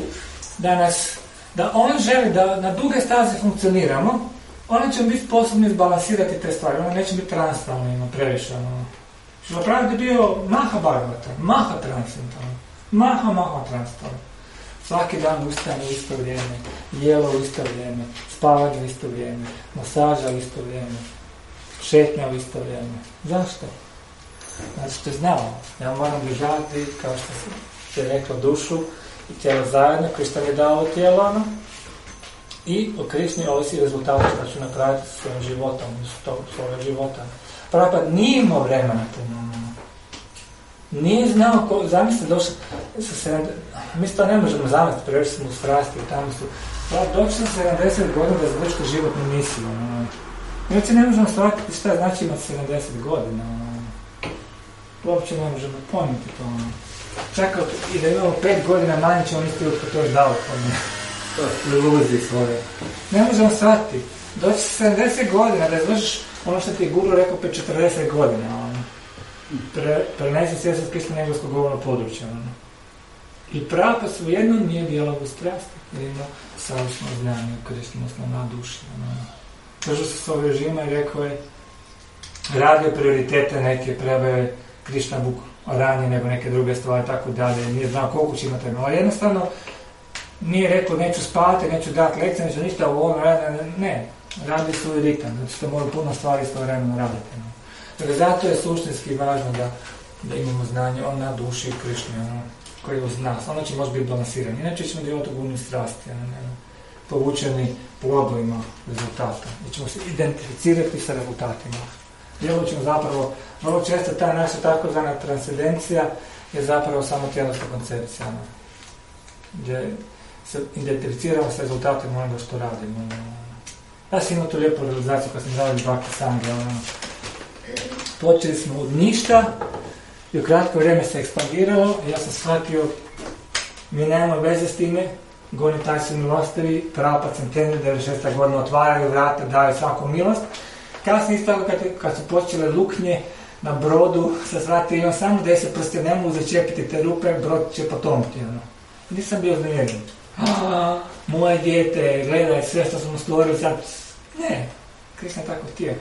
da on želi da na duge staze funkcioniramo, onda ćemo biti sposobni izbalansirati te stvari, onda neće biti transtalno, previše. Šrila Prabhupada je bio maha bhagavata, maha transcendentalno, maha transcendentalno. Svaki dan ustane u isto vrijeme, jelo u isto vrijeme, spavanje u isto vrijeme, masaža u isto vrijeme, šetnja u isto vrijeme. Zašto? Znači što je znao, ja moram držati, kao što se je reklo, dušu i tijelo zajedno, Krišta mi je dao tijelo, i o Krišni ovisi rezultata što ću napraviti s svojim životom, svojeg života. Prabhupada nije imao vremena puno. Nije znao, zamislite, došli sa 70, mi to ne možemo zamisliti, previše smo u strasti, tamo su, došli sa 70 godina da završite životnu misiju. Mi uopće ne možemo shvatiti šta znači imati 70 godina. Uopće ne možemo pojmiti to. Čak i da imamo 5 godina manje ćemo misliti kako to je daleko. Iluziji svoje. Ne možemo shvatiti. Doći sa 70 godina da završiš ono što ti je Google rekao 40 godina. Prenesi svjesnost Krishna na englesko govorno područje. I prava svejedno nije dijalog strasti, jer ima savršeno znanje u Kristu, odnosno na duši. Držao se svog režima i rekao je, radio prioritete neke, trebao je Krišna Buk ranije nego neke druge stvari, tako dalje, nije znao koliko će imati, ali jednostavno nije rekao neću spavati, neću dati lekcije, neću ništa u ovom radu, ne, radi svoj ritam, znači ste morali puno stvari istovremeno raditi. Dakle, zato je suštinski važno da imamo znanje o na duši Krišni, koji je uz nas, ono će možda biti balansirani, inače ćemo djelovati u guni strasti, povučeni plodovima rezultata, gdje ćemo se identificirati sa rezultatima. Djelovat ćemo zapravo, vrlo često ta naša takozvana transcendencija je zapravo samo tjelesna koncepcija, gdje se identificiramo s rezultatima onoga što radimo. Ja sam imao tu lijepu realizaciju kad sam radili Bhakti Sangha. Počeli smo od ništa i u kratko vrijeme se ekspandiralo i ja sam shvatio, mi nemamo veze s time, Goni taj su milostivi, Prabhupada Centennial 96. godina otvaraju vrata, daju svaku milost. Kasnije isto kad su počele luknje na brodu sa svrati, imam samo 10 prstija, ne mogu začepiti te rupe, brod će potomiti. Nisam bio znevjeran. Moje dijete, gledaj sve što smo stvorili sad. Ne, Krišna je tako htio.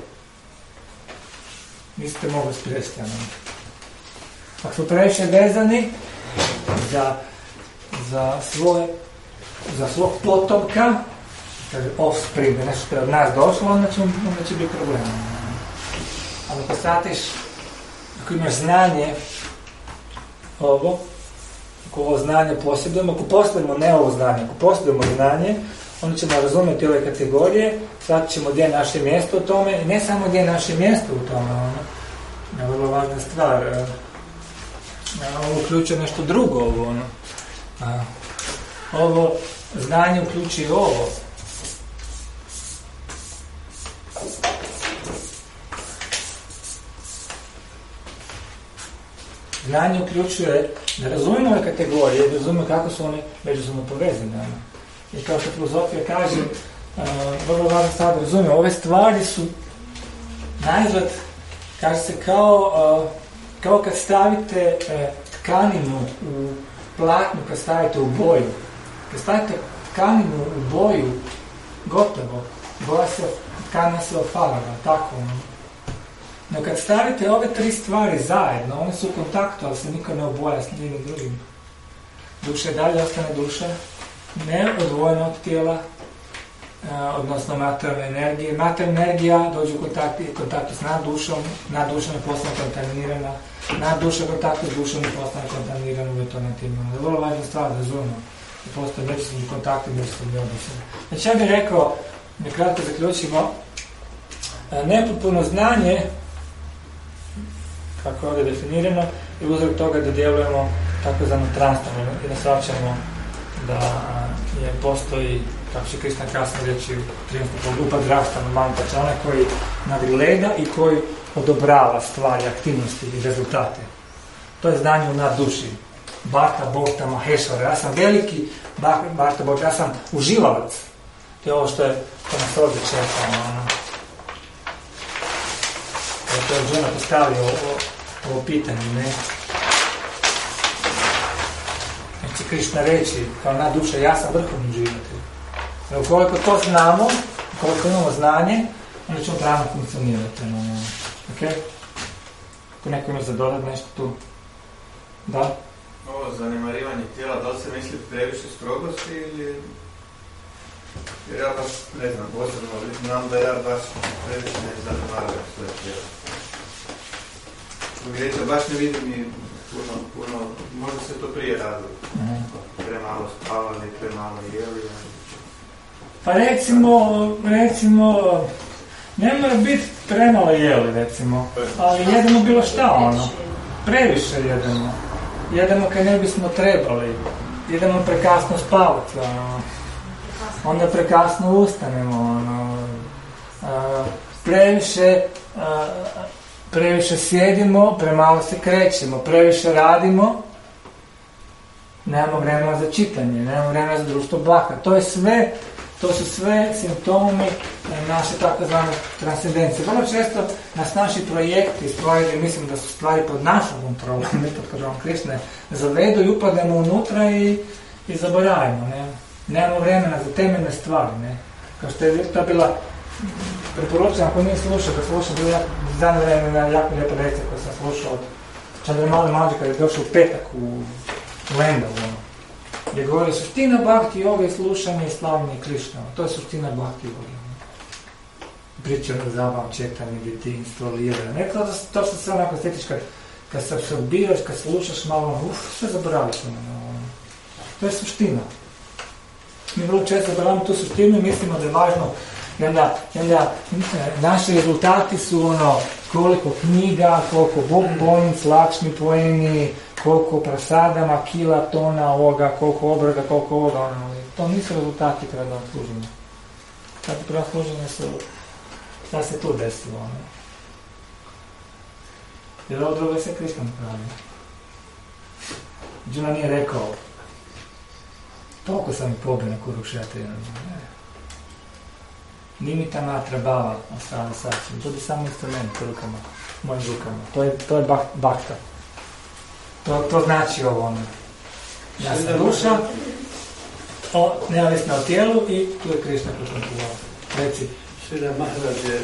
Niste mogli sprijesti. Ako smo previše vezani za svog potomka, kaže offspring, nešto što je od nas došlo, onda će biti problem. Ali ako shvatiš, ako imaš znanje ako ovo znanje posjedujemo, ako posjedujemo ne ovo znanje, ako posjedujemo znanje, onda ćemo razumjeti ove kategorije, shvatit ćemo gdje je naše mjesto u tome, i ne samo gdje je naše mjesto u tome, je vrlo važna stvar. Ovo uključuje nešto drugo, ovo znanje uključuje ovo. Znanje uključuje da razumijemo ove kategorije, da razumijemo kako su one međusobno povezane. I kao što filozofija kaže, vrlo važno stvar da razumijemo, ove stvari su najzad, kaže se kao kad stavite tkaninu u platnu, kad stavite u boju. Kad stavite tkaninu u boju, gotovo, tkanina se opalava, tako. No kad stavite ove tri stvari zajedno, one su u kontaktu, ali se niko ne oboja s jednim drugim. Duša dalje ostane duša, ne odvojena od tijela, odnosno materijalne energije. Materijalna energija dođe u kontaktu s naddušom, nadduša ne postane kontaminirana, nadduša u kontaktu s dušom ne postane kontaminirana u etonentima. To je vrlo važna stvar da razumemo, da postoje međusobni kontakti, međusobni odnosi. Znači ja bih rekao, da kratko zaključimo, nepotpuno znanje, kako je ovdje definirano, je uzrok toga da djelujemo takozvano transformno i da shvaćamo da postoji, kako će Krišna kasno reći u 13. grupa draštana mantača, onaj koji nadgleda i koji odobrava stvari, aktivnosti i rezultate. To je znanje u nadduši. Bhakta Bhakta Maheshvara. Ja sam veliki Bhakta Bhakta, ja sam uživalac. To je ovo što nas ovdje čeka. To je žena postavio ovo pitanje, ne? Neće Krišna reći, kao na duša, ja sam vrhovni živatelj. Ukoliko to znamo, ukoliko imamo znanje, onda ćemo pravno funkcionirati. Ok? Ako neko ima za dodat nešto tu? Da? Ovo zanemarivanje tijela, da li se misli previše strogosti ili... Jer ja baš ne znam, posebno znam da ja baš previše ne zanemarujem svoje tijelo. Uvijek baš ne vidim ni puno, možda se to prije radilo. Premalo spavali, premalo jeli. Pa recimo, ne mora biti premalo jeli, recimo, ali jedemo bilo šta, previše jedemo. Jedemo kad ne bismo trebali, jedemo prekasno spavati, onda prekasno ustanemo, previše sjedimo, premalo se krećemo, previše radimo, nemamo vremena za čitanje, nemamo vremena za društvo blaka. To To su sve simptomi naše takozvane transcendencije. Vrlo često nas naši projekti stvari, mislim da su stvari pod našom kontrolom, ne pod kontrolom Krišne, zavedu i upadnemo unutra i zaboravimo. Nemamo vremena za temeljne stvari. Ne? Kao što je to bila, preporučujem ako nije slušao, da slušao, bila zadnje vremena jako lijepa lekcija koju sam slušao od Čandramali Mađi kada je došao u petak u Lendovu. Gdje govori suština bhakti yoga je slušanje i slavljenje Krišnova. To je suština bhakti yoga. Priča o zabavom, četanju, djetinjstvo, liranje. To što se onako stetiš kad se apsorbiraš, kad slušaš malo, sve zaboraviš. To je suština. Mi vrlo često zaboravimo tu suštinu i mislimo da je važno i onda naši rezultati su koliko knjiga, koliko bombonic, lakšni poeni, koliko prasadama, kila, tona ovoga, koliko obrada, koliko ovoga, to nisu rezultati prednog služenja. Znači prednog služenja su, šta se tu desilo, Jer ovo drugo je sve Krišna napravio. Džuna nije rekao, toliko sam i pobio na Kurukshetra, Nimita matra bhava, ostane sačin. Budi samo instrument u rukama, mojim rukama. To je bhakta. To znači ovo Ja sam duša, neovisna o tijelu i tu je Krišna kontrolirao. Reci. Šrila Maharaj je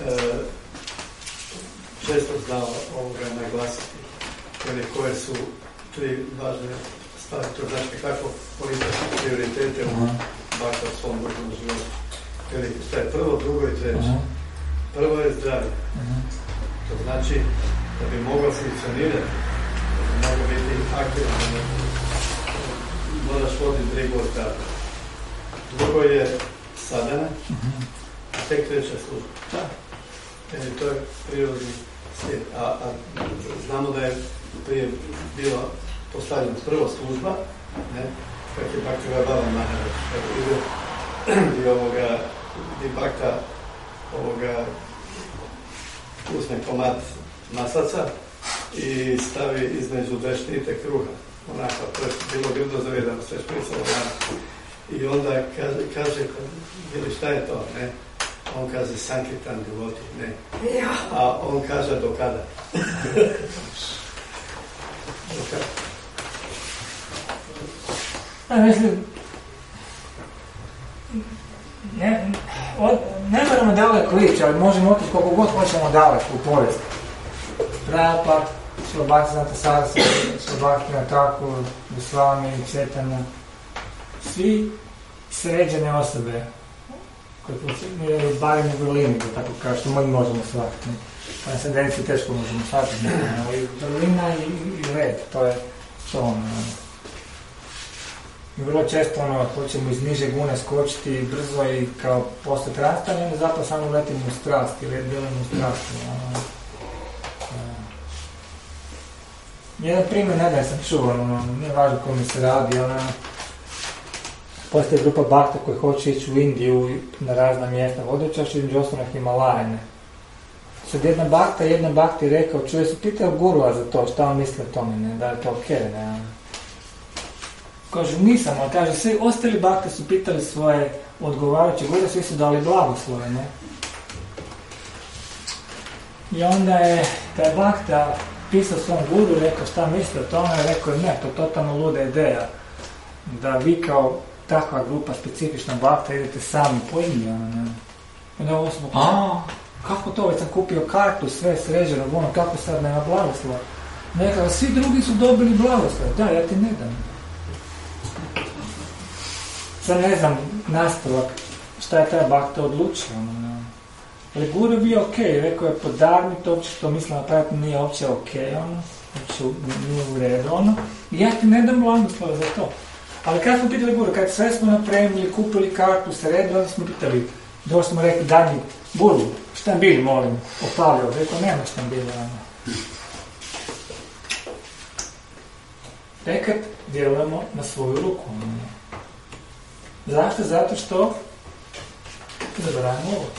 često znao ovoga naglasiti. Koje su tri važne stvari. To znači kako postaviti prioritete u bhakta u svom duhovnom životu. Šta je prvo, drugo i treće. Prvo je zdravlje. To znači da bi mogao funkcionirati, da bi mogao biti aktivan, moraš voditi brigu o zdravlju. Drugo je sadhana, a tek treća služba. To je prirodni slijed. A znamo da je prije bila postavljena prvo služba, kak je Bhakti-Rabala Maharaj, i Bhakta uzme komad maslaca i stavi između dve štite kruha. Onako, to je bilo grdo zavedano, sve špricalo onako. I onda kaže, šta je to, ne? On kaže, Sankirtan devoti, ne? A on kaže, do kada? Do kada? Mislim, ne moramo daleko ići, ali možemo otići koliko god hoćemo daleko u povijest. Prabhupada, Šlobhakti Sarasvati, Šlobhakti Thakur, Gosvami, Četana, svi sređene osobe koje funkcioniraju barem u vrlini, tako kao što mi možemo shvatiti. Transcendenciju teško možemo shvatiti, ali vrlina i red, to je to Mi vrlo često hoćemo iz niže gune skočiti brzo i kao postati rastavljeni, zapravo samo letimo u strast ili delimo u strastu. Jedan primjer, ne sam čuo, nije važno kome se radi, postoji grupa bhakta koji hoće ići u Indiju na razna mjesta, vodećaš između osnovnih Himalajne. Sad jedna bhakti rekao, čuje se pitao gurua za to, šta on misli o tome, da je to okej, Kažu, nisam, ali kaže, svi ostali bhakti su pitali svoje odgovarajuće gure, svi su dali blagoslove, I onda je taj bhakta pisao svom guru i rekao šta misli o tome, i rekao, ne, to je totalno luda ideja, da vi kao takva grupa specifična bhakta idete sami po Indiji, Onda ovo smo, kako to, već sam kupio kartu, sve sređeno, kako sad nema blagoslova? Nekako, svi drugi su dobili blagoslov, da, ja ti ne dam. Sad ne znam nastavak šta je taj bhakta odlučio. Ali guru je bio okej, rekao je podarmi to uopće što mislim napraviti nije uopće okej, nije u redu, i ja ti ne dam blagoslova za to. Ali kad smo pitali guru, kad sve smo napravili, kupili kartu, sredu, onda smo pitali, došli smo rekli, daj mi guru, štambilj molim, opavljao, rekao, nema štambilja. Nekad djelujemo na svoju ruku. Zašto? Zato što zaboravimo ovo.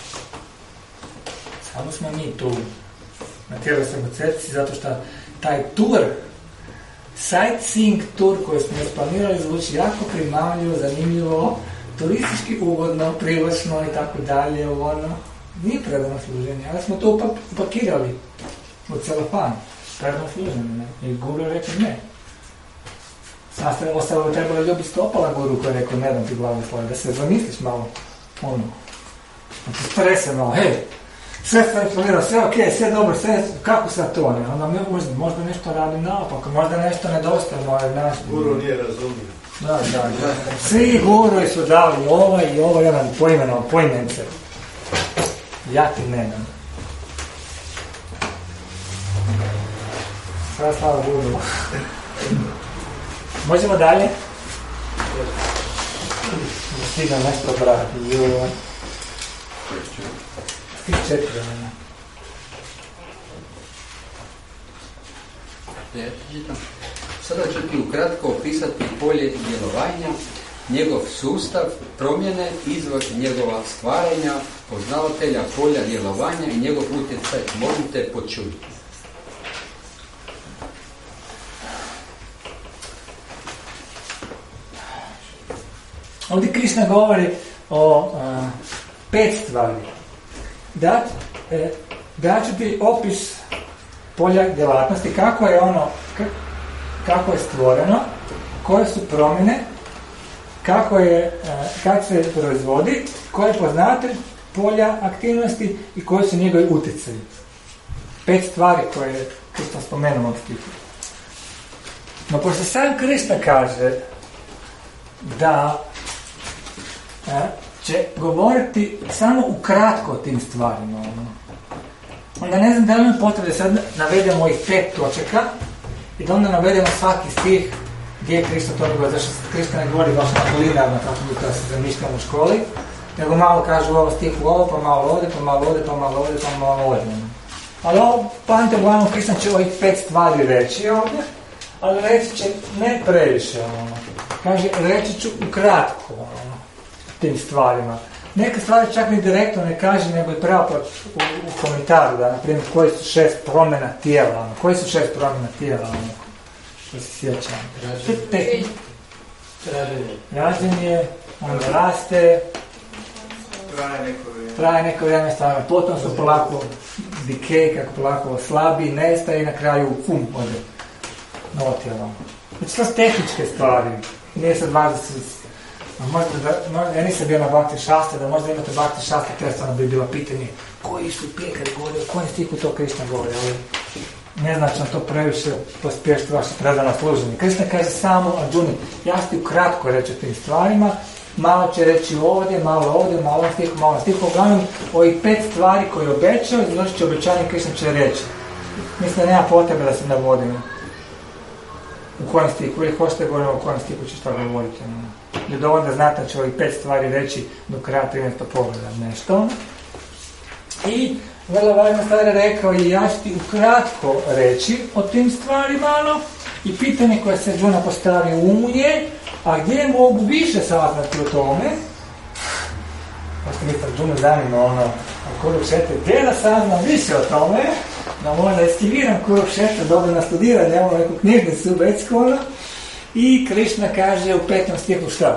Samo smo mi tu na tjelesnoj koncepciji, zato što taj tur, sightseeing tur koji smo isplanirali zvuči jako primamljivo, zanimljivo, turistički ugodno, privlačno i tako dalje, ono, nije predano služenje, ali smo to upakirali u celofan, predano služenje, ne? I guru je rekao ne. Ostalo je trebalo ljubiti stopala guru koji je rekao ne dam ti blagoslovi, da se zamisliš malo, ono, da ti strese malo, hej, sve sam eksplodira, sve ok, sve dobro, sve, kako sad to, ne? Onda možda nešto radim naopako, možda nešto nedostaje moje naš. Guru nije razumio. Da. Svi guruji su dali ovo jedan poimence. Ja ti ne dam. Sada slava guru. Možemo dalje? Stigam nešto brati. Stih 4. Sada ću ti ukratko opisati polje djelovanja, njegov sustav, promjene, izvor njegova stvaranja, poznavatelja polja djelovanja i njegov utjecaj. Molim te počuti. Ovdje Krišna govori o 5 stvari. Dat ću ti opis polja djelatnosti, kako je stvoreno, koje su promjene, kako se proizvodi, koji je poznatelj polja aktivnosti i koji su njegovi utjecaji. 5 stvari koje je Krišna spomenuo od stiha. No pošto sam Krišna kaže da će govoriti samo ukratko o tim stvarima, onda ne znam da li imam potrebe da sad navedemo ovih 5 točaka i da onda navedemo svaki stih gdje je Krišna to nego, zašto Krišna ne govori baš na linearno kako bi to se zamišljamo u školi, nego malo kažu ovo stihu ovo, pa malo ovdje, pa malo ovdje, pa malo ovdje, pa malo ovdje. Ali ovo, pamte, uglavnom Krišna će ovih 5 stvari reći ovdje, ali reći će ne previše, kaže, reći ću ukratko tim stvarima. Neke stvari čak ni direktno ne kaže, nego je pravo u komentaru, da, na primjer, koji su 6 promjena tijela, koji su 6 promjena tijela, što se sjećam. Rađenje, onda raste, traje neko vrijeme stvarno, potom su polako decay, kako polako slabi, nestaje i na kraju ode novo tijelo. Znači, to su tehničke stvari, nije sad važno ja nisam bio na Bhakti Shastra, da možda imate Bhakti Shastra testa, bi bilo pitanje koji su pekari govori, o kojem stiku to Krišna govori, ali ne znači to previše pospješiti vaše predano služenje. Krišna kaže samo Arjuni, ja ću ti ukratko reći o tim stvarima, malo će reći ovdje, malo stihu, uglavnom ovih 5 stvari koje je obećao, izložit će obećanje, Krišna će reći. Mislim da nema potrebe da se navodimo u kojem stiku, ili hoćete govoriti o kojem stiku će što govoriti. Je dovoljno da znate da će ovih 5 stvari reći do kraja 13. pogleda nešto. I vrlo važna stvar je rekao i ja ću ti ukratko reći o tim stvarima, i pitanje koje se Arjuna postavi u umu je, a gdje mogu više saznati o tome? Možete mi Arjuna zanima Kurukshetra, gdje da saznam više o tome, da možda eskiliram Kurukshetra, dobro na studiranje, imamo neku knjižnicu Becku, i Krišna kaže u 5. stihu šta?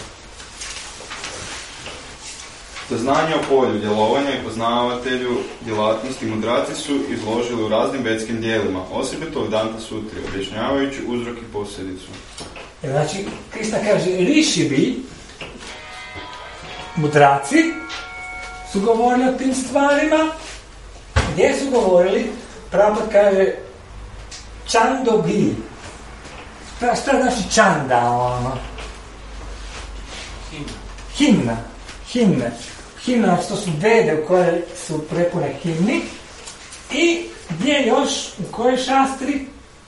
Da znanje o polju djelovanja i poznavatelju djelatnosti mudraci su izložili u raznim vetskim dijelima, osobito u Vedanta sutri, objašnjavajući uzrok i posljedicu. Znači, Krišna kaže, rišibi, mudraci, su govorili o tim stvarima. Gdje su govorili? Prabhupada kaže, Chandogi. Šta znači čanda? Himna, što su vede u koje su prepune himni. I gdje još, u kojoj šastri?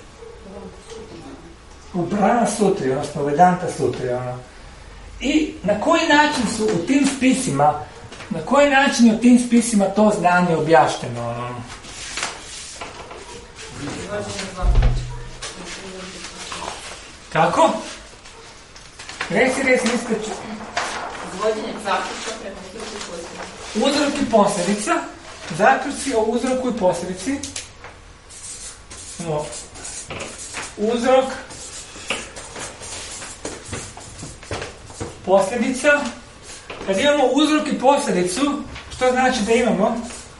U Brahma sutri, odnosno Vedanta sutri. I na koji način su u tim spisima, to znanje objašnjeno? Kako? Reci, mislite ću. Izvođenje zaključka prema uzroku i posljedici. Uzrok i posljedica. Zaključci o uzroku i posljedici. Uzrok, posljedica Kad imamo uzrok i posljedicu, što znači da imamo?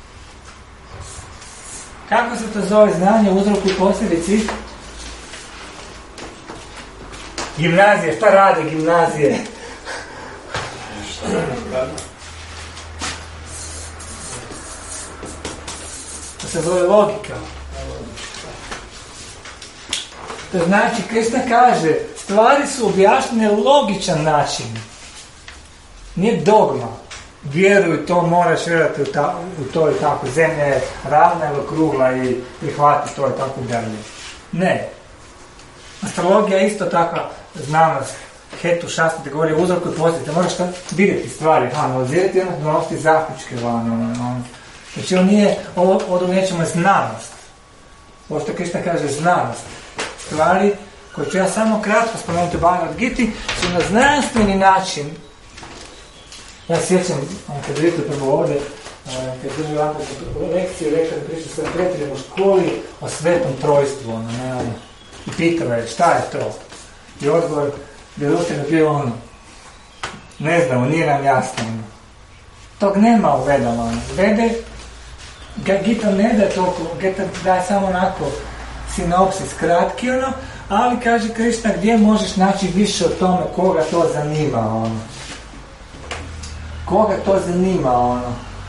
Kako se to zove znanje o uzroku i posljedici? Gimnazije, šta rade gimnazije? To se zove logika. To znači, Krishna kaže, stvari su objašnjene logičan način. Nije dogma. Vjeruj to, moraš vjerovati u to i tako. Zemlja je ravna ili okrugla i prihvati to i tako dalje. Ne. Astrologija je isto takva znanost. Hetu šastri te govori o uzroku i posljedici. Moraš vidjeti stvari, analizirati i onda donositi zaključke. Znači on nije, ovo nećemo znanost. Ovo što Krishna kaže znanost. Stvari koje ću ja samo kratko spomenuti u Bhagavad Giti su na znanstveni način. Ja sjećam, kad vidite prvo ovdje, kad držim ovako lekciju, rekao da prišli svojim prijateljem u školi o svetom trojstvu, i pitao je šta je to? I odgovor vjerujem je bio ne znamo, nije nam jasno. Tog nema u Vedama. Vede, Gita ne daje toliko, Gita daje samo onako sinopsis, kratki ali kaže Krishna gdje možeš naći više o tome koga to zanima Koga to zanima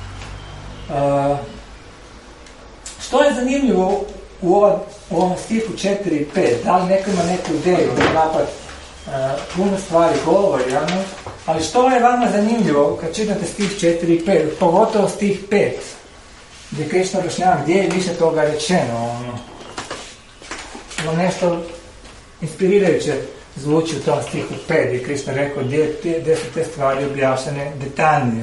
što je zanimljivo u ovom stihu 4 i 5? Da li neko ima neku ideju, napad puno stvari govori, ali što je vama zanimljivo kad čitate stih 4 i 5, pogotovo stih 5, gdje Krishna objašnjava gdje je više toga rečeno, nešto inspirirajuće zvuči u tom stihu 5, gdje Krishna rekao gdje su te stvari objašnjene detaljnije.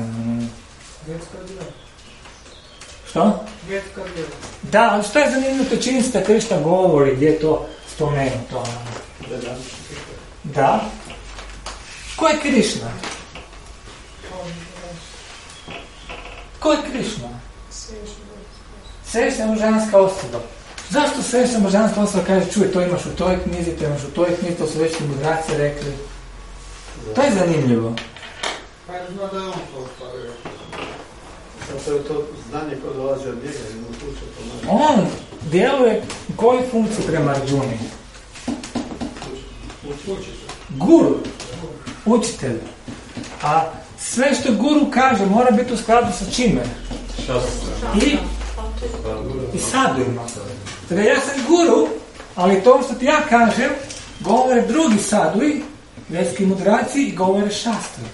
Što? Da, ali što je zanimljivo, to čini se da Krishna govori gdje je to spomenuto. Da. Ko je Krishna? Ko je Krishna? Središnja božanska osoba. Zašto središnja božanska osoba kaže čuje to imaš u toj knjizi, to imaš u toj knjizi, to su već mudraci rekli. To je zanimljivo. Pa je zna da je on to ostavio. To je to znanje koje dolazi od njega i utuče to znanje. On djeluje koju funkciju prema Arjuni? Guru. Učitelj. A sve što guru kaže mora biti u skladu sa čime? I sadujima. Teda ja sam guru, ali to što ti ja kažem govore drugi saduji, vedski mudraci i govore šastri.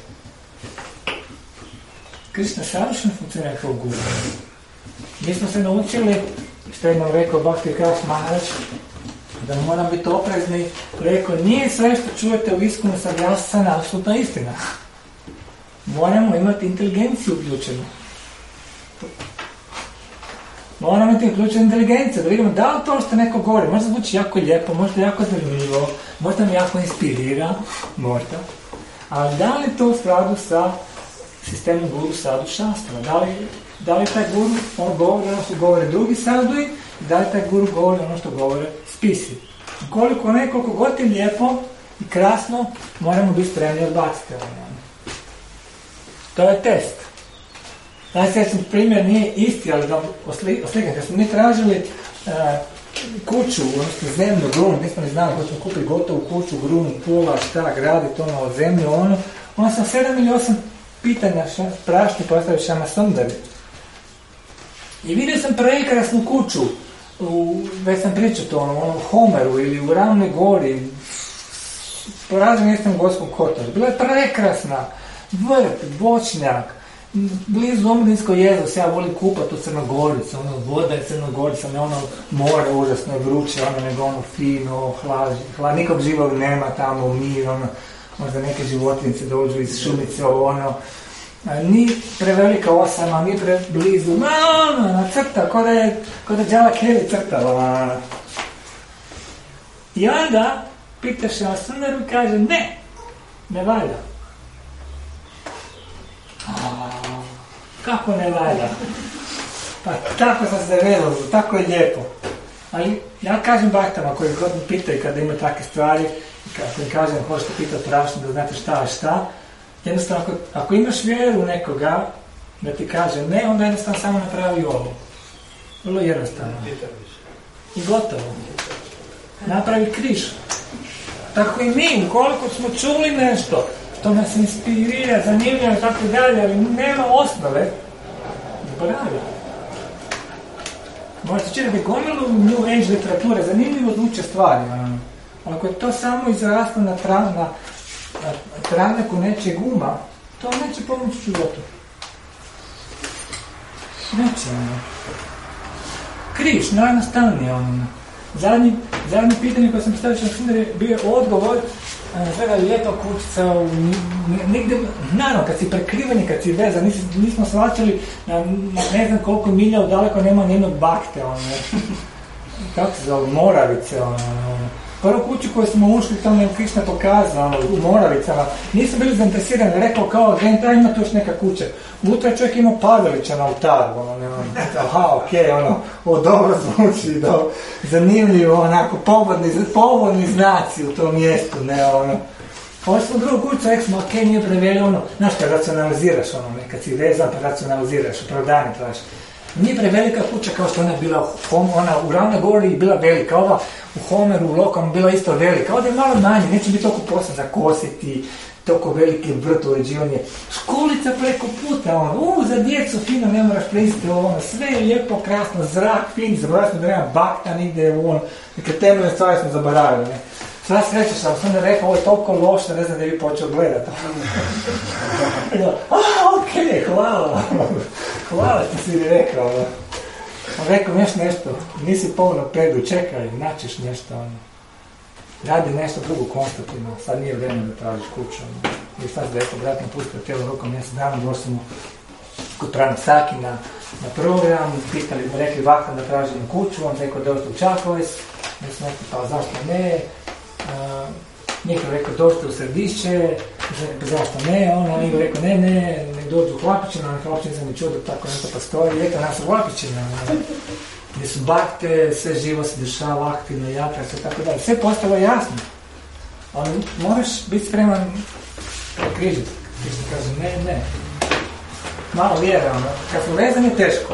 Krishna savršeno funkcionira kao guru. Mi smo se naučili, što je nam rekao Bhakti Vikas Maharaj, da moram biti oprezni, rekao, nije sve što čujete u iskonu saglasana apsolutna istina. Moramo imati inteligenciju uključenu. Moramo imati uključenu inteligenciju, da vidimo da li to što neko govori, možda zvuči jako lijepo, možda jako zanimljivo, možda me jako inspirira, možda, ali da li to u skladu sa sistemom guru sadu šastra? Da li taj guru on govori ono što govore drugi saduji, da li taj guru govori ono što govore spisi? Koliko nekoliko god je lijepo i krasno, moramo biti spremni odbaciti. To je test. Najsjećam primjer nije isti, ali da oslikam. Kad smo mi tražili kuću, odnosno zemlju, grunu, nismo ni znali, ko smo kupili gotovu kuću, grunu, pola, šta, graditi od zemlju, onda sam 7 ili 8 pitanja prašti postavio Šama Sundari. I vidio sam prekrasnu kuću, već sam pričao to, u Homeru ili u Ravnoj gori, po raznim mjestima u Gorskom Kotaru. Bila je prekrasna, vrt, bočnjak, blizu Omudinsko jezero, se ja volim kupati u Crnogoricu, voda je Crnogorica, ne more užasno je vruće, nego fino, hlad, nikog živog nema tamo, mir, možda neke životinice dođu iz šumice, ni prevelika osama, ni preblizu, na crta, ko da Đava Kelly crtala. I onda pitaš na Sundaru i kaže, ne valja. Kako ne valja? Pa tako sam se vezao, tako je lijepo. Ali ja kažem baktama koji god mi pitaju kada ima takve stvari, kada im kažem hoćete pitati prašno da znate šta je šta, jednostavno, ako imaš vjeru u nekoga da ti kaže ne, onda jednostavno samo napravi ovo. Vrlo jednostavno. I gotovo. Napravi križ. Tako i mi, ukoliko smo čuli nešto što nas inspirira, zanimljivo i tako dalje, ali nema osnove, zaboravi. Možete čitati gomilu New Age literature, zanimljivo zvuče stvari. Ali ako je to samo izraslo na travnaku nečeg uma, to neće pomoći životu. Neće. Križ, najjednostavnije. Zadnje pitanje koje sam postavio na je bio odgovor svega lijepa kućica negdje, naravno, kad si prekriveni, kad si vezan, nismo shvaćali na ne znam koliko milja udaleko nema nijednog bakte, kako se zove, Moravice, Prvu kuću koju smo ušli, tamo je Krišna pokazala, u Moravicama, nisam bili zainteresirani, rekao kao agent, a ima tu još neka kuća. Unutra je čovjek imao Pavelića na oltaru, aha, okej, dobro zvuči, zanimljivo, onako, povodni znaci u tom mjestu, Ovo smo drugu kuću, rekli smo, okej, nije preveli, znaš, kad racionaliziraš, kad si vezan, pa racionaliziraš, opravdanje tražiš. Nije prevelika kuća kao što ona je bila, ona u Ravnoj Gori je bila velika, ova u Homeru, u Lokom bila isto velika, ovdje je malo manje, neće biti toliko posla za kositi, toliko velike vrt uređivanje. Školica preko puta, za djecu fino, ne moraš pristiti, sve je lijepo, krasno, zrak, fin, zaboravili smo da nema bakta nigde, neke temeljne stvari smo zaboravili, ne. Sva sreća sam onda rekao, ovo je toliko loše, ne znam da bi počeo gledati. Okej, hvala ti si mi rekao. Rekao nešto, nisi polno pedu, čekaj, naćiš nešto. Radi nešto drugo konstruktivno, sad nije vrijeme da tražiš kuću. I sad se rekao, brat napustio tijelo rukom mjesec dana, došli smo kod Prana Saki na program, pitali, rekli vakam da tražimo kuću, on rekao došli u Čakovec, mi smo rekli, pa zašto ne? Njih je rekao dođite u Središće, zašto ne, on je rekao ne dođu u Hlapićina, Hlapićina sam i čuo da tako nešto postoji, i eto nas u Hlapićina, gdje su bakte, sve živo se dešava, aktivno, jatra, sve tako dalje, sve postalo jasno, ali moraš biti spreman prekrižiti, Krišna kaže ne, malo vjera, kad smo vezani je teško,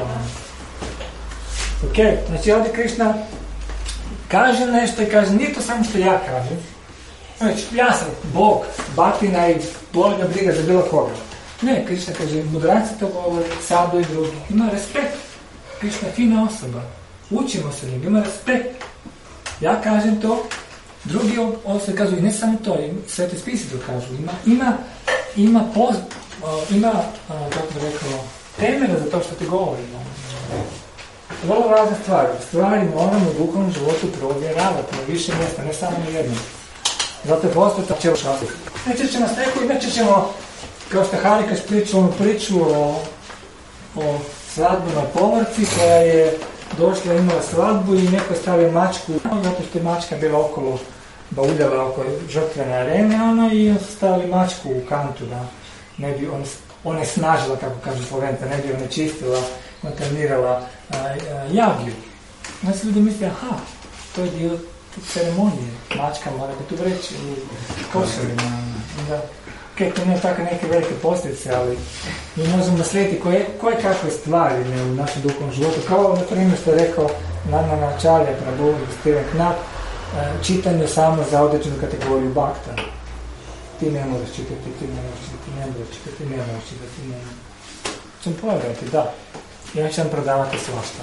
znači ovdje Krišna kaže nešto i kaže, nije to samo što ja kažem. Znači, ja sam Bog, batina i Boga briga za bilo koga. Ne, Krišna kaže, mudraci to govore, Sadhu i drugi. Ima respekt. Krišna je fina osoba. Učimo se njeg, ima respekt. Ja kažem to, drugi osobe kažu, i ne samo to, sveti spisi to kažu. Ima kako bi rekao, temelja za to što ti govorimo. Vrlo važna stvar. Stvari moramo u duhovnom životu provjeravati na više mjesta, ne samo na jednom. Zato je postoje tako ćemo šaliti. Neće će nas neko i neće ćemo, kao što Harikaš priču o svadbenoj povorci koja je došla, imala svadbu i neko je stavio mačku, zato što je mačka bila okolo, bauljala oko žrtvene arene, i stavili mačku u kantu da ne bi ona je snažila, kako kažu Slovenca, ne bi ona čistila, kontaminirala jagiju. Znači ljudi misle, to je dio ceremonije, mačka mora biti u vreći, u košarima. To nije tako neke velike posljedice, ali mi možemo slijediti koje kakve stvari u našem duhovnom životu. Kao, na primjer, što je rekao Nana Načalja, Prabhu, Steven Knapp, čitanje samo za određenu kategoriju bakta. Ti ne možeš čitati, ti ne možeš čitati. Čem pogledati, da. Ja ću vam prodavati svašta.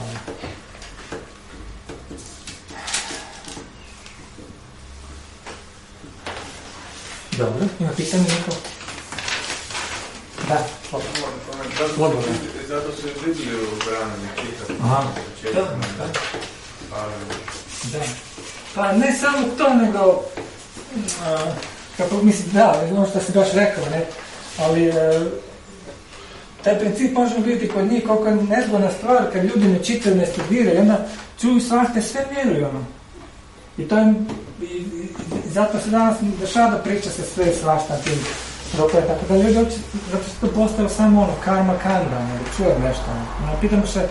Dobro, ima pitanje neko? Da, odgovor. Zato su i Bibliju branili čitati. Da. Pa ne samo to, nego kako mislim, ono što si baš rekao, ne? Ali taj princip možemo vidjeti kod njih koliko je nezgodna stvar kad ljudi ne čitaju, ne studiraju, onda čuju svašta, sve vjeruju I to je, zato se danas dešava da priča se sve svašta tim rokovima, tako da ljudi zato što to postalo samo karma kanda, da čujem nešto. Pitamo se,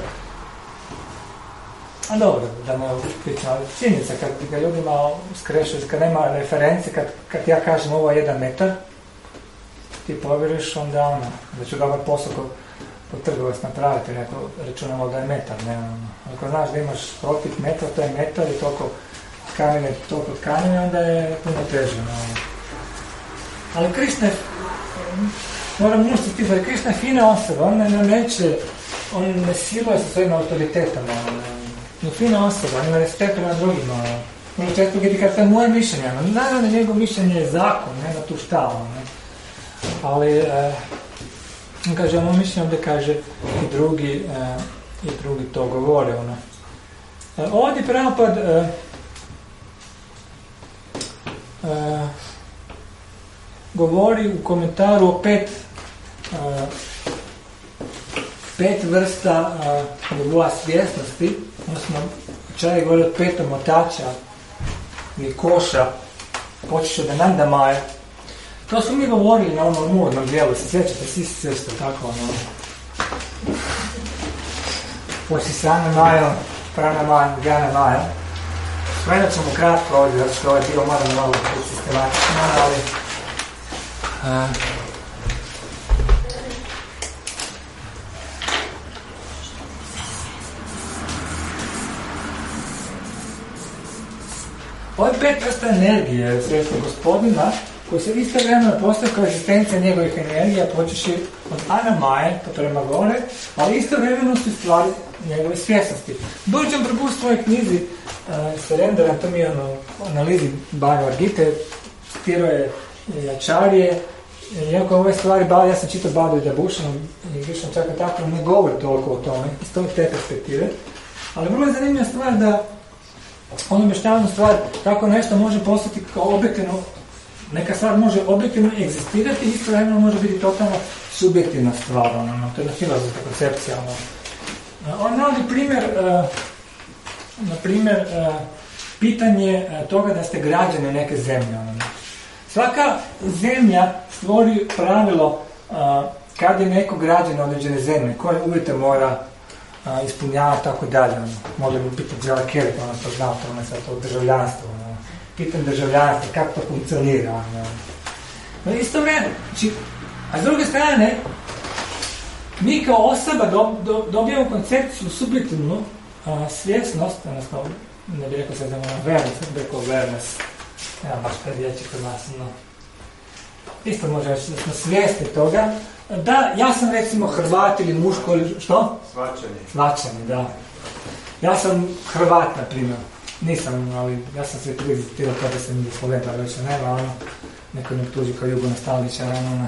a dobro, da ne pričam, ali činjenica, kad ga ljudima skrešuju, kad nema reference, kad ja kažem ovo je 1 metar, ti povjeriš, onda da ću dobar posao kod trgovac napraviti, neko računamo da je metar, ne. Ako znaš da imaš profit metar, to je metar i toliko tkanine, onda je puno teže. Ali Krišna je, moram uštiti, da je Krišna fina osoba, on ne siluje sa svojim autoritetom, no fina osoba, on ima respekt prema drugima. Možda često gdje kaže, to je moje mišljenje, naravno njegov mišljenje je zakon, nema tu šta, ali on kaže ono mišljenje, ovdje kaže i drugi to govore. Ovdje Prabhupada govori u komentaru o pet vrsta nivoa svjesnosti, odnosno čovjek govori od 5 motača ili koša, počeš od Anandamaja. To smo mi govorili na onom uvodnom dijelu, se sjećate, svi se sjećate tako, počeš sa Anandamajom, Pranamajom, Gyanamajom. Spomenut ćemo kratko ovdje, zato što ovaj dio moram malo sistematično, ali ove 5 vrsta energije svjetskog gospodina, koji se istovremeno postoje kao egzistencija njegovih energija, počeši od Anamaje, pa prema gore, ali istovremeno su stvari njegove svjesnosti. Dođem Prabhu u svojoj knjizi Surrender, to mi je analizi Bhagavad Gita, citirao je Acharye, iako ove stvari, ja sam čitao Bhagavad Gita i Krishna čak i tako ne govori toliko o tome, iz te perspektive, ali vrlo je zanimljiva stvar da on objašnjava stvar kako nešto može postati kao objektivno, neka stvar može objektivno egzistirati i istovremeno može biti totalno subjektivna stvar, to je jedna filozofska koncepcija. On navodi primjer pitanje toga da ste građani neke zemlje. Svaka zemlja stvori pravilo kad je neko građan određene zemlje, koje uvjete mora ispunjavati, tako dalje. Možda bi pitati Jela Kelly, ono to znao, to državljanstvo. Pitam državljanstvo, kako to funkcionira. Isto vreme, a s druge strane, mi kao osoba dobijamo koncepciju subjektivnu svjesnost, odnosno, ne bih rekao sad da imamo awareness, ne bih rekao awareness, nema baš te riječi kod nas, isto može reći da smo svjesni toga, da ja sam recimo Hrvat ili muško ili što? Svačani, da. Ja sam Hrvat, na primjer. Nisam, ali ja sam se prizitirao kada sam iz Sloventa, već nema, neko ne tuži kao Jugo Nostalnića,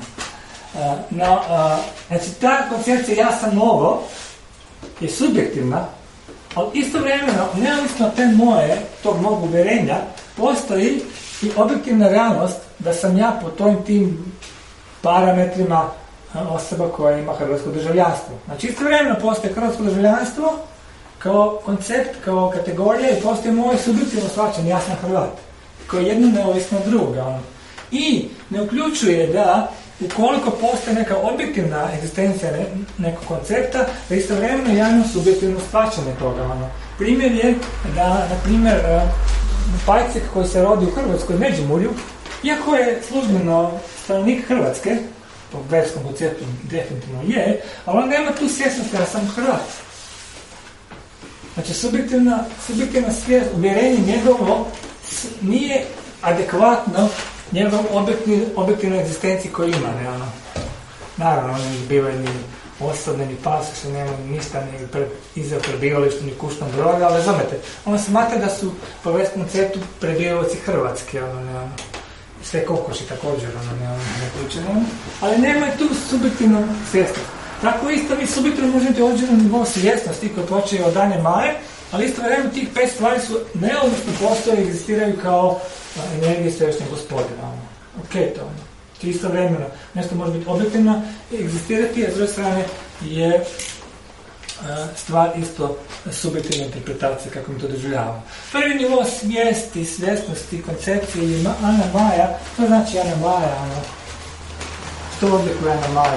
znači ta koncepcija ja sam ovo je subjektivna, ali istovremeno, neovisno tog mog uvjerenja, postoji i objektivna realnost da sam ja po tim parametrima osoba koja ima hrvatsko državljanstvo. Znači istovremeno postoji hrvatsko državljanstvo kao koncept, kao kategorija i postoji moje subjektivno shvaćanje, ja sam Hrvat, kao jedno neovisno od druga. I ne uključuje da ukoliko postoji neka objektivna egzistencija nekog koncepta, da istovremeno ja imam subjektivno shvaćanje toga. Primjer je da, na primjer, Pajcek koji se rodi u Hrvatskoj Međimurju, iako je službeno stanovnik Hrvatske, po verskom konceptu definitivno je, ali on nema tu svjesnost da sam Hrvat. Znači, subjektivna svijest, uvjerenje njegovo nije adekvatno njegov objektivnoj egzistenciji koju ima. Naravno, oni ne bivaju ni osobne, ni pasoše, nema ništa, ni izjel prebivališta, ni kućnog broja, ali razumete, ono smatra da su po verskom konceptu prebivalici Hrvatske, sve kokoši također, ali nemaju tu subjektivnu svjesnost. Tako isto mi subjektivno možemo imati određenu nivou svjesnosti koji počeju od dane Maje, ali isto vremenu tih 5 stvari su neovisno postoje i egzistiraju kao energije svešnjeg gospodina. Ok, to isto vremeno nešto može biti objektivno i egzistirati, a s druge strane je stvar isto subjektivne interpretacije kako mi to doživljavamo. Prvi nivo svijesti, svjesnosti, koncepcije je Anamaya. Što znači Anamaya? Što odlikuje Anamaya?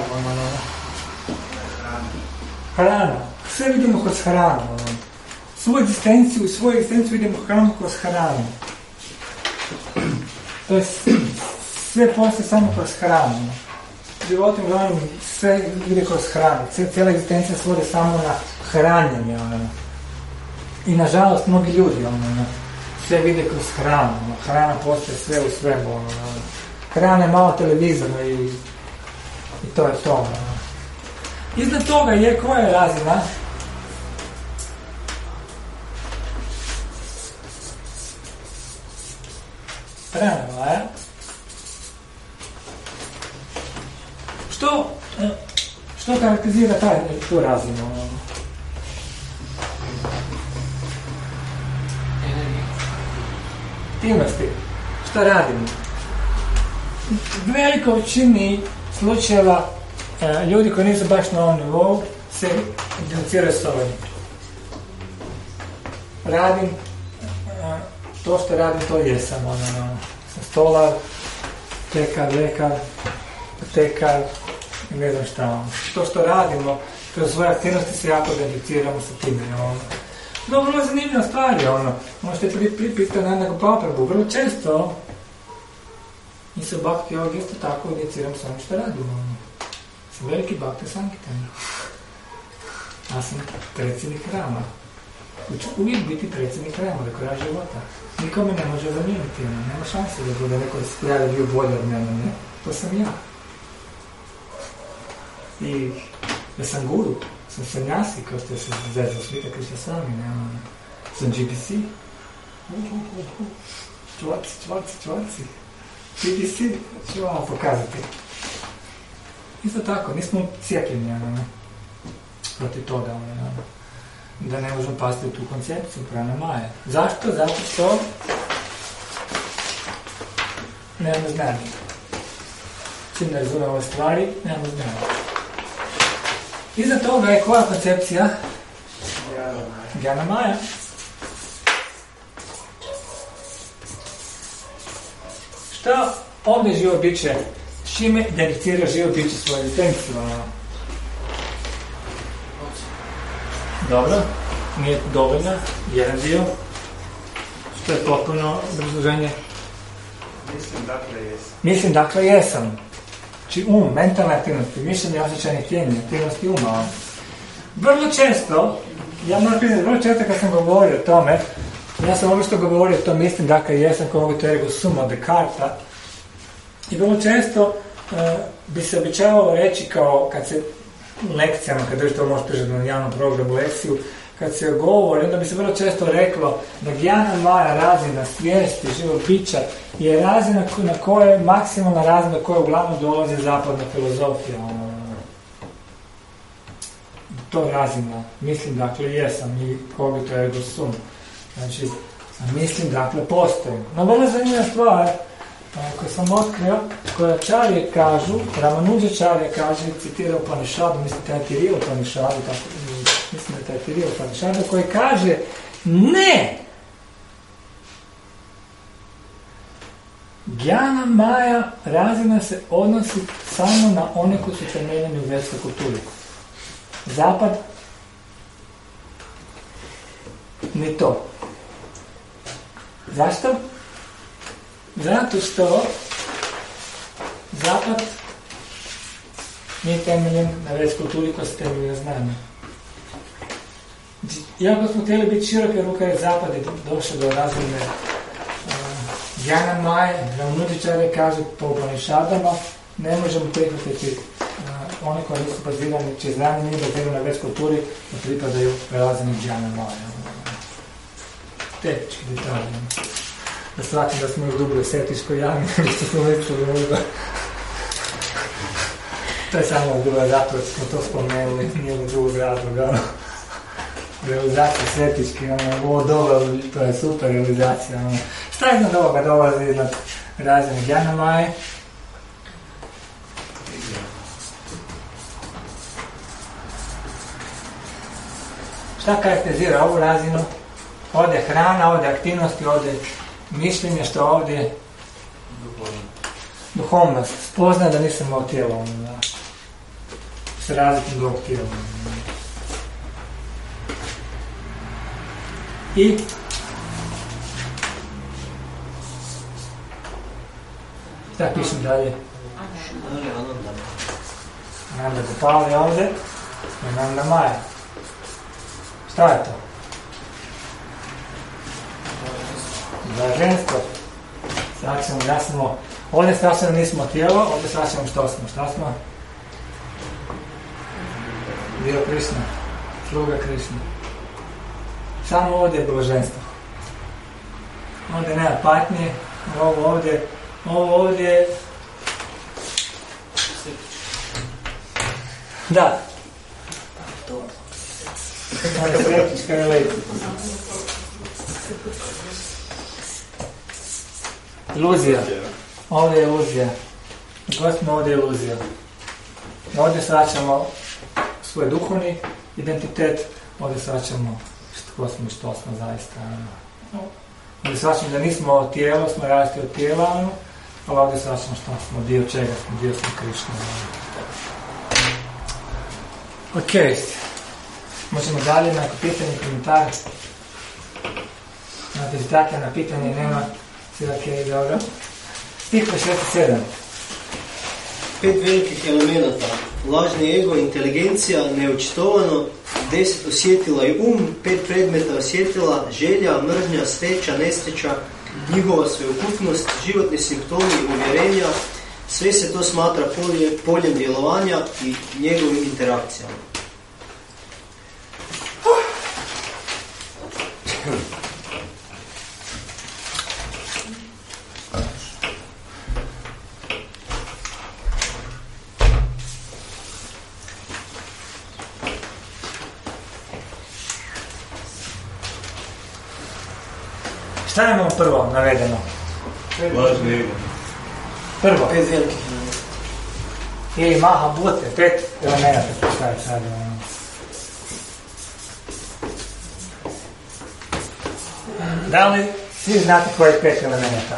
Hrana. Sve vidimo kroz hranu. Svoju egzistenciju vidimo hranu kroz hranu. To je sve postoje samo kroz hranu. životom uglavnom sve ide kroz hranu. Cijela egzistencija svode samo na hranjenje. I nažalost mnogi ljudi sve vide kroz hranu. Hrana postaje sve u svemu. Hrana je malo televizora i to je to. Iznad toga je koja je razina? Pranavaja. Što karakterizira tu razinu? Aktivnosti. Što radimo? U velikoj većini slučajeva ljudi koji nisu baš na ovom nivou se identificiraju s ovim. Radim to što radim, to jesam. Stolar, pekar, lekar, tekar, ne znam šta. To što radimo, kroz svoje aktivnosti se jako identificiramo sa time. Vrlo zanimljiva stvar je možete pripitati na jednog papragu. Vrlo često i se bakti ovog isto tako identificiram s onim što radimo. Sam veliki bakti sankitan. Ja sam predsjednik Rama. Ću uvijek biti predsjednik Rama do kraja života. Niko me ne može zamijeniti, nema šanse da bude neko da je bio bolje od mene, ne? To sam ja. I ja sam guru, sam sanjasi, kao što se zezao slika Krišna sami, nema. Sam GBC. Čvarci. GBC, ću vam pokazati. Isto tako, nismo cijepljeni, protiv toga, da ne možemo pasti u tu koncepciju pranamaje. Zašto? Zato što nemamo znanja. Čim da razumemo ove stvari, nemamo znanja. Iza toga je koja koncepcija? Gyanamaya. Što ovdje živo biće? S čime identificira živo biće svoju egzistenciju? Dobro, nije dovoljno, jedan dio, što je potpuno obrazloženje. Mislim dakle jesam. Znači mentalne aktivnosti, mišljenje, osjećanje, htjenje, aktivnosti uma. Vrlo često, ja moram priznati, vrlo često kad sam govorio o tome, ja sam obično govorio o tom mislim dakle jesam kao to ergo sum od Descartesa. I vrlo često bi se običavalo reći kao kad se lekcijama, kad držite ovo možete držati na javnom programu lekciju, kad se govori, onda bi se vrlo često reklo da Gyanamaya razina svijesti, živog bića, je razina na kojoj, maksimalna razina na kojoj uglavnom dolazi zapadna filozofija. To je razina. Mislim, dakle, jesam i cogito ergo sum. Znači, mislim, dakle, postojim. No, vrlo zanimljiva stvar koju sam otkrio, koja Čarje kažu, Ramanuja Čarje kaže, citira Upanishadu, mislim da je Tiril Upanishadu, mislim da je Tiril Upanishadu, koji kaže, ne! Gyanamaya razina se odnosi samo na one koji su temeljeni u vedskoj kulturi. Zapad, ni to. Zašto? Zato što Zapad nije temeljen na vedskoj kulturi koja se temelji na znanju. Iako smo htjeli biti široke ruke, jer Zapad je došao do razine Gyanamaya, Ramanuja kaže po Upanishadama, ne možemo prihvatiti one koji nisu bazirani, čije znanje nije bazirano na vedskoj kulturi, da pripadaju razini Gyanamaya. Tehnički detalji. Da shvatim da smo još dublje u septičkoj jami, što smo mislili možda. To je samo bilo zato da smo to spomenuli, nije li drugog razloga. Realizacija septički, ovo dobro, to je super realizacija. Šta iznad ovoga dolazi iznad razine Gyanamaya? Šta karakterizira ovu razinu? Ovdje hrana, ovdje aktivnosti, ovdje mišljenje, što ovdje duhovnost. Spoznaje da nisam imao tijelo, se različim drugog tijela. I šta pišem dalje? Nam da Gopali ovdje i nam da Maja. Šta je to? Blaženstvo. Svaćamo da smo, ovdje svaćamo nismo tijelo, ovdje svaćamo što smo. Šta smo? Dio Krišna, sluga Krišna. Samo ovdje je blaženstvo. Ovdje nema patnje, ovo ovdje da. Sretička relika. Iluzija. Ovdje je iluzija. Gospodno, ovdje je iluzija. Ovdje svaćamo svoj duhovni identitet, ovdje svaćamo što smo zaista. Ovdje svaćamo da nismo tijelo, smo različiti od tijela, ali ovdje svaćamo što smo, dio čega smo, dio smo Krišna. Ok, možemo dalje na pitanje i komentare. Znate li tako na pitanje nema, sve ok, dobro. Stih 67. 5 velikih elemenata. Lažni ego, inteligencija, neočitovano, 10 osjetila i 5 predmeta osjetila, želja, mržnja, sreća, nesreća, njihova sveukupnost, životni simptomi, uvjerenja, sve se to smatra poljem djelovanja i njegovim interakcijama. Šta imamo prvo navedeno? Lažni ego. Prvo. 5 velikih elementa. Ili maha bute, 5 elementa. Šta je sad? Da li svi znate koji je 5 elementa?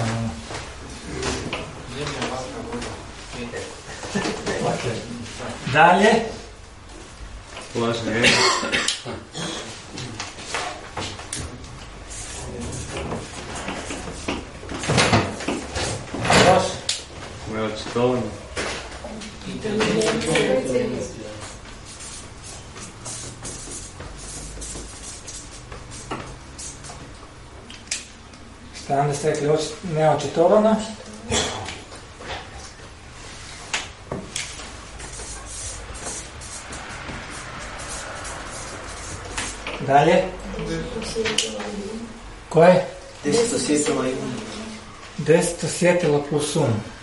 Okay. Dalje. Lažni ego. Neočitovano. Šta onda ste rekli neočitovano? Dalje? Koje? 10 osjetila i 10 osjetila plus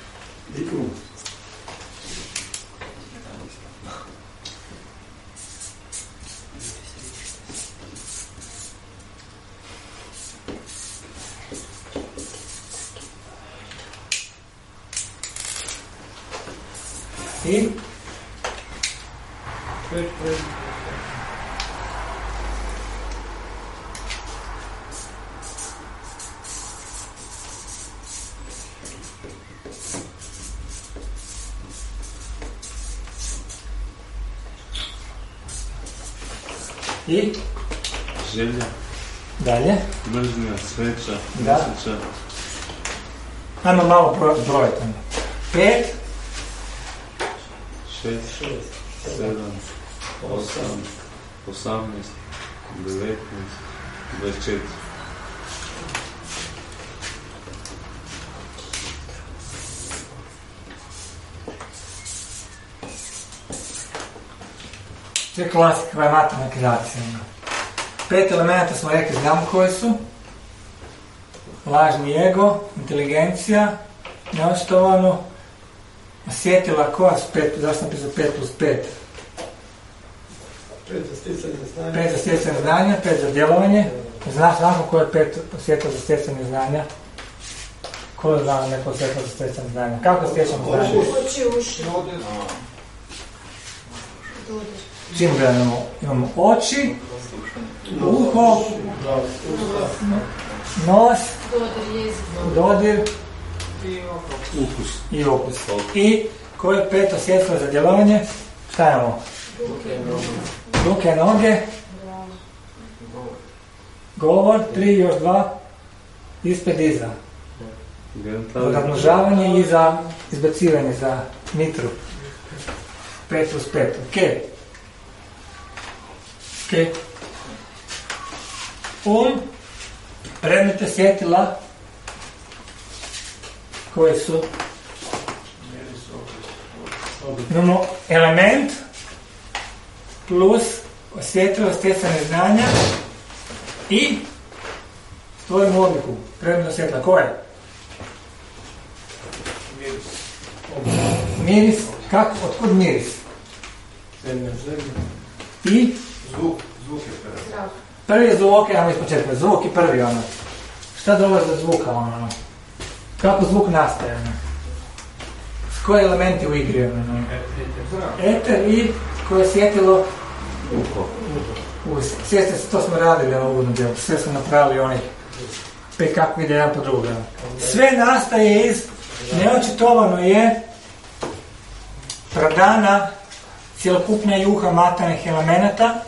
I? I? Želja. Dalje? Mržnja, sreća, da. nesreća. Ajmo malo brojiti. 5 6, 7, 8, 18, 19, 24. Sve klasika je matematizacija. 5 elementa smo rekli, znamo koji su. Lažni ego, inteligencija, neočitovano, osjetila koja su 5, zašto sam pisao 5 plus 5? 5 za stjecanje znanja. 5 za stjecanje znanja, 5 za djelovanje. Znaš nakon koje je 5 osjetila za stjecanje znanja? Ko zna neko osjetila za stjecanje znanja? Kako stječamo znanje? Oči, uši. Čim gledamo? Imamo oči, uho, nos, dodir i okus. I koji je 5 osjetila za djelovanje? Šta imamo? Ruke, noge, govor, 3 još 2, ispred iza. Za razmnožavanje i za izbacivanje, za mitru. 5 plus 5, ok. Predmete svjetila koji su imamo element plus osjetljivo stjecanje znanja i stvorimo odliku. Predmet svjetla koje? Miris. Kako? Otkud miris? I? Zvuk je prvi. Prvi je zvuk, ajmo ispočetka. Zvuk je prvi, ono. Šta dolazi do zvuka, ono? Kako zvuk nastaje, ono? S koje elementi u igri, ono? Eter i koje je svjetilo? Svijeste, to smo radili na uvodnom dijelu. Sve smo napravili onih kako ide jedan po druga. Sve nastaje iz, neočitovano je pradana cjelokupna juha materijalnih elemenata,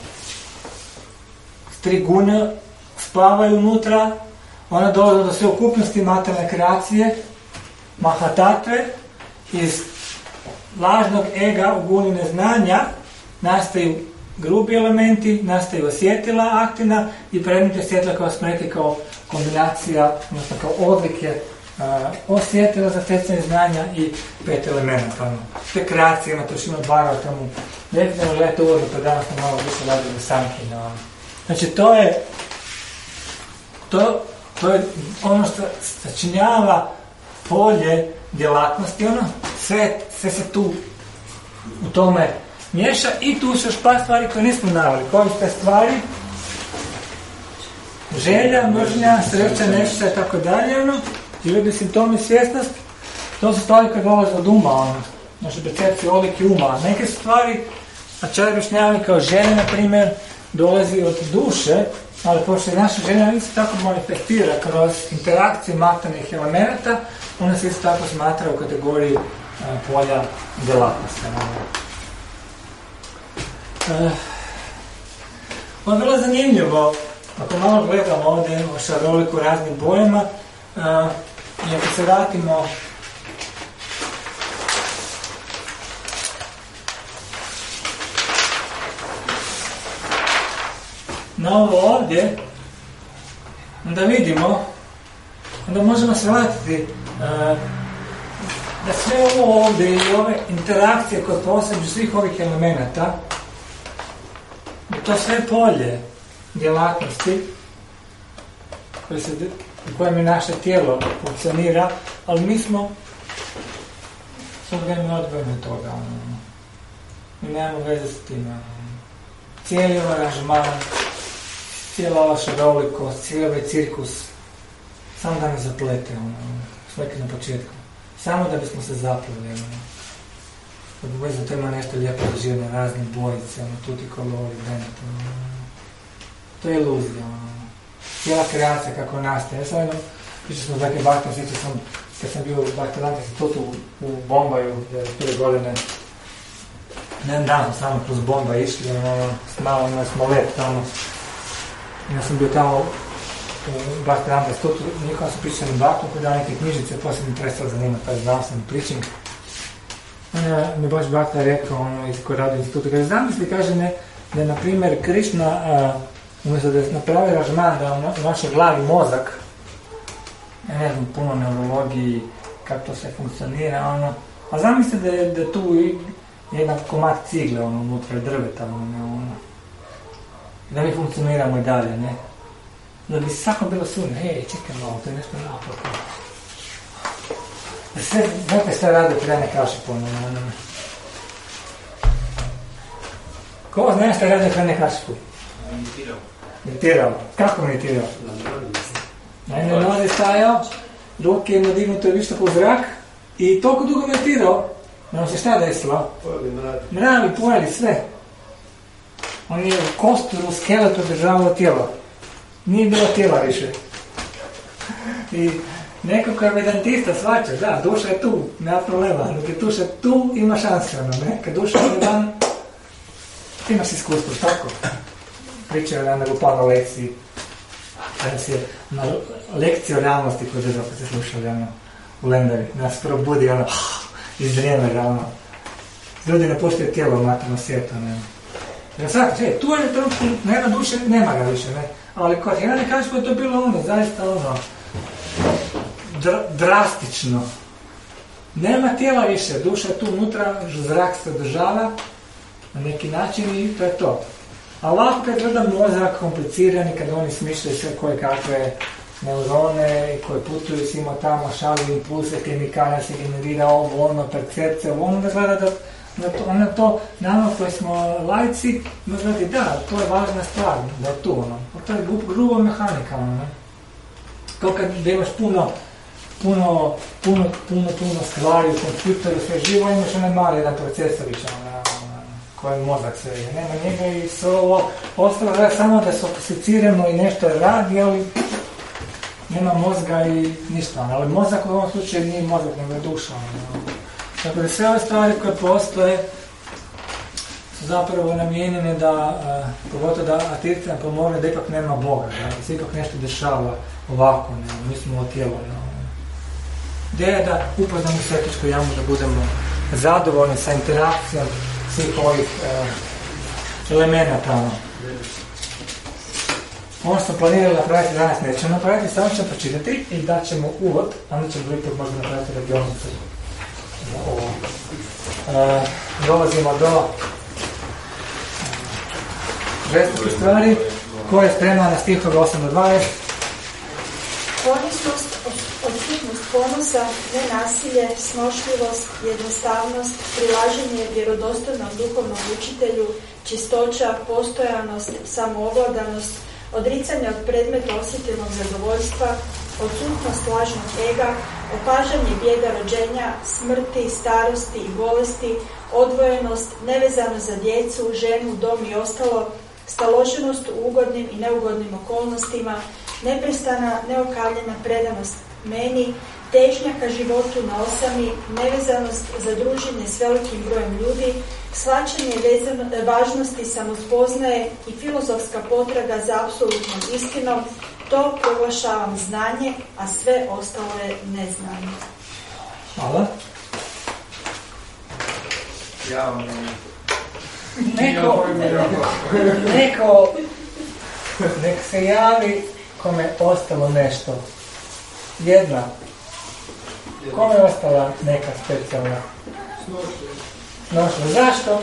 tri gune spavaju unutra, ona dolazi do sveukupnosti materijalne kreacije, mahatatve, iz lažnog ega u guni neznanja nastaju grubi elementi, nastaju osjetila aktivna i predmeti osjetila kao smo rekli kao kombinacija, odnosno kao odlike osjetila za stjecanje znanja i 5 elementa. Te kreacije ima točno odvarao tamo. Definitivno gledajte uvodno, pa danas smo malo više radili u samki. Znači to je ono što sačinjava polje djelatnosti, sve se tu u tome miješa i tu su još par stvari koje nismo navali. Koje ste stvari? Želja, mržnja, sreća, nešto i tako dalje, životni simptomi, svjesnost, to su stvari koje dolaze od uma, naše percepcije, odlike uma. Neke stvari, Ačarja objašnjavaju kao želja, na primjer, dolazi od duše, ali pošto naša želja isto tako manifestira kroz interakcije materijalnih elemenata, ona se isto tako smatra u kategoriji polja djelatnosti. Ovo je vrlo zanimljivo, ako malo gledamo ovdje u šaroliku raznim bojama, i ako se vratimo na ovo ovdje, onda vidimo, onda možemo shvatiti da sve ovo ovdje i ove interakcije koje poseđu svih ovih elemenata, da to sve polje djelatnosti u kojem je naše tijelo funkcionira, ali mi smo sve vrijeme odvojeni od toga. Mi nemamo veze s tim. Cijeli ovaj aranžman, cijela ova šarolikost, cijeli ovaj cirkus, samo da me zaplete, svaki na početku. Samo da bismo se zapleli. Da bi uvijek to ima nešto lijepo doživljeno, razne bojice, tuti kolori, to je iluzija. Cijela kreacija kako nastaje. Sad jednom, pričao smo dakle Bhakti, sjećao sam, kad sam bio u Bhaktivedanta institutu u Bombaju, prve godine, jedan dan smo samo kroz Bombaj išli, malo imali smo let tamo. Ja sam bio tamo u Bhaktivedanta institutu, nikom sam pričao na Bhaktu, koji dao neke knjižice, poslije mi prestalo zanimati, pa znao sam i pričam. Onda mi baš Bhakta rekao, koji radi u institutu, kaže, zamisli, kaže me, da je, na primjer, Krišna, umjesto da napravi aranžman da u našoj glavi mozak, ja ne znam puno neurologiji, kako to sve funkcionira, a zamislite da tu jedan komad cigle unutra drveta, da mi funkcioniramo i dalje, ne? Da bi svakom bilo sunno, hej, čekaj malo, to je nešto naopako. Da sve, znate šta rade prije kaši puno, Ko zna šta rade prije kaši puno? Meditirao. Kako meditirao? Na nodi stajao, ruke je nadignuto i vištako u zrak i toliko dugo meditirao, da se šta desilo? Mravi, pojeli, sve. On je u kosturu, skeletu državao tijelo. Nije bilo tijela više. I neko kao vedantista svača, da, duša je tu, nema problema. Dok je duša tu, ima šanse, ne? Kad duša je van, ti imaš iskustvo, tako? Pričaju na Rupama lekciji, kada se na lekciji o realnosti koju držao kad se slušali u Lendari, nas probudi izdrijeme realno. Ljudi ne postoje tijelo u materijalnom svijetu, ne. Jer sad, tu je to, nema duše, nema ga više, ne. Ali kod Helene Kažko je to bilo ono, zaista ono, drastično. Nema tijela više, duša je tu unutra, zrak se održava na neki način i to je to. A ovako kad gledam mozak komplicirani, kad oni smišljaju sve koje kakve neurone koji putuju svima tamo, šalju impulse, kemikalija se generira ovo, ono, percepcija, ovo, ono da gleda da to, nama koji smo lajci, možda da, to je važna stvar, da je tu, ono. To je grubo mehanika, ono. To kad imaš puno stvari u kompjuteru, sve živo, imaš onaj mali jedan procesorić, koji mozak sve je. Nema njega i sve ovo ostalo da je samo da sofisticiramo i nešto radi, ali nema mozga i ništa. Ali mozak u ovom slučaju nije mozak, nego je duša. Tako da sve ove stvari koje postoje su zapravo namijenjene da, pogotovo da ateistima nam pomogne da ipak nema Boga, da se ipak nešto dešava ovako, mi smo tijelo. Ideja je da upoznamo svetičku jamu, da budemo zadovoljni sa interakcijom svih ovih elemenata. Ono što planirali napraviti danas nećemo napraviti, samo ćemo pročitati i dat ćemo uvod, onda ćemo ipak možda napraviti radionicu. Dolazimo do žestokih stvari koje je spremna na stihove 8-12. Korisnost, odsutnost ponosa, nenasilje, snošljivost, jednostavnost, prilaženje vjerodostojnom duhovnom učitelju, čistoća, postojanost, samoovladanost, odricanje od predmeta osjetilnog zadovoljstva, odsutnost lažnog ega, opažanje bijega rođenja, smrti, starosti i bolesti, odvojenost, nevezanost za djecu, ženu, dom i ostalo, staloženost u ugodnim i neugodnim okolnostima, neprestana, neokaljena predanost meni, težnja ka životu na osami, nevezanost za druženje s velikim brojem ljudi, shvaćanje važnosti samospoznaje i filozofska potraga za apsolutnom istinom, to proglašavam znanje, a sve ostalo je neznanje. Hvala. Neko nek se javi kome je ostalo nešto. Jedna. Kome je ostala neka specijalna? Snošljivost. Zašto?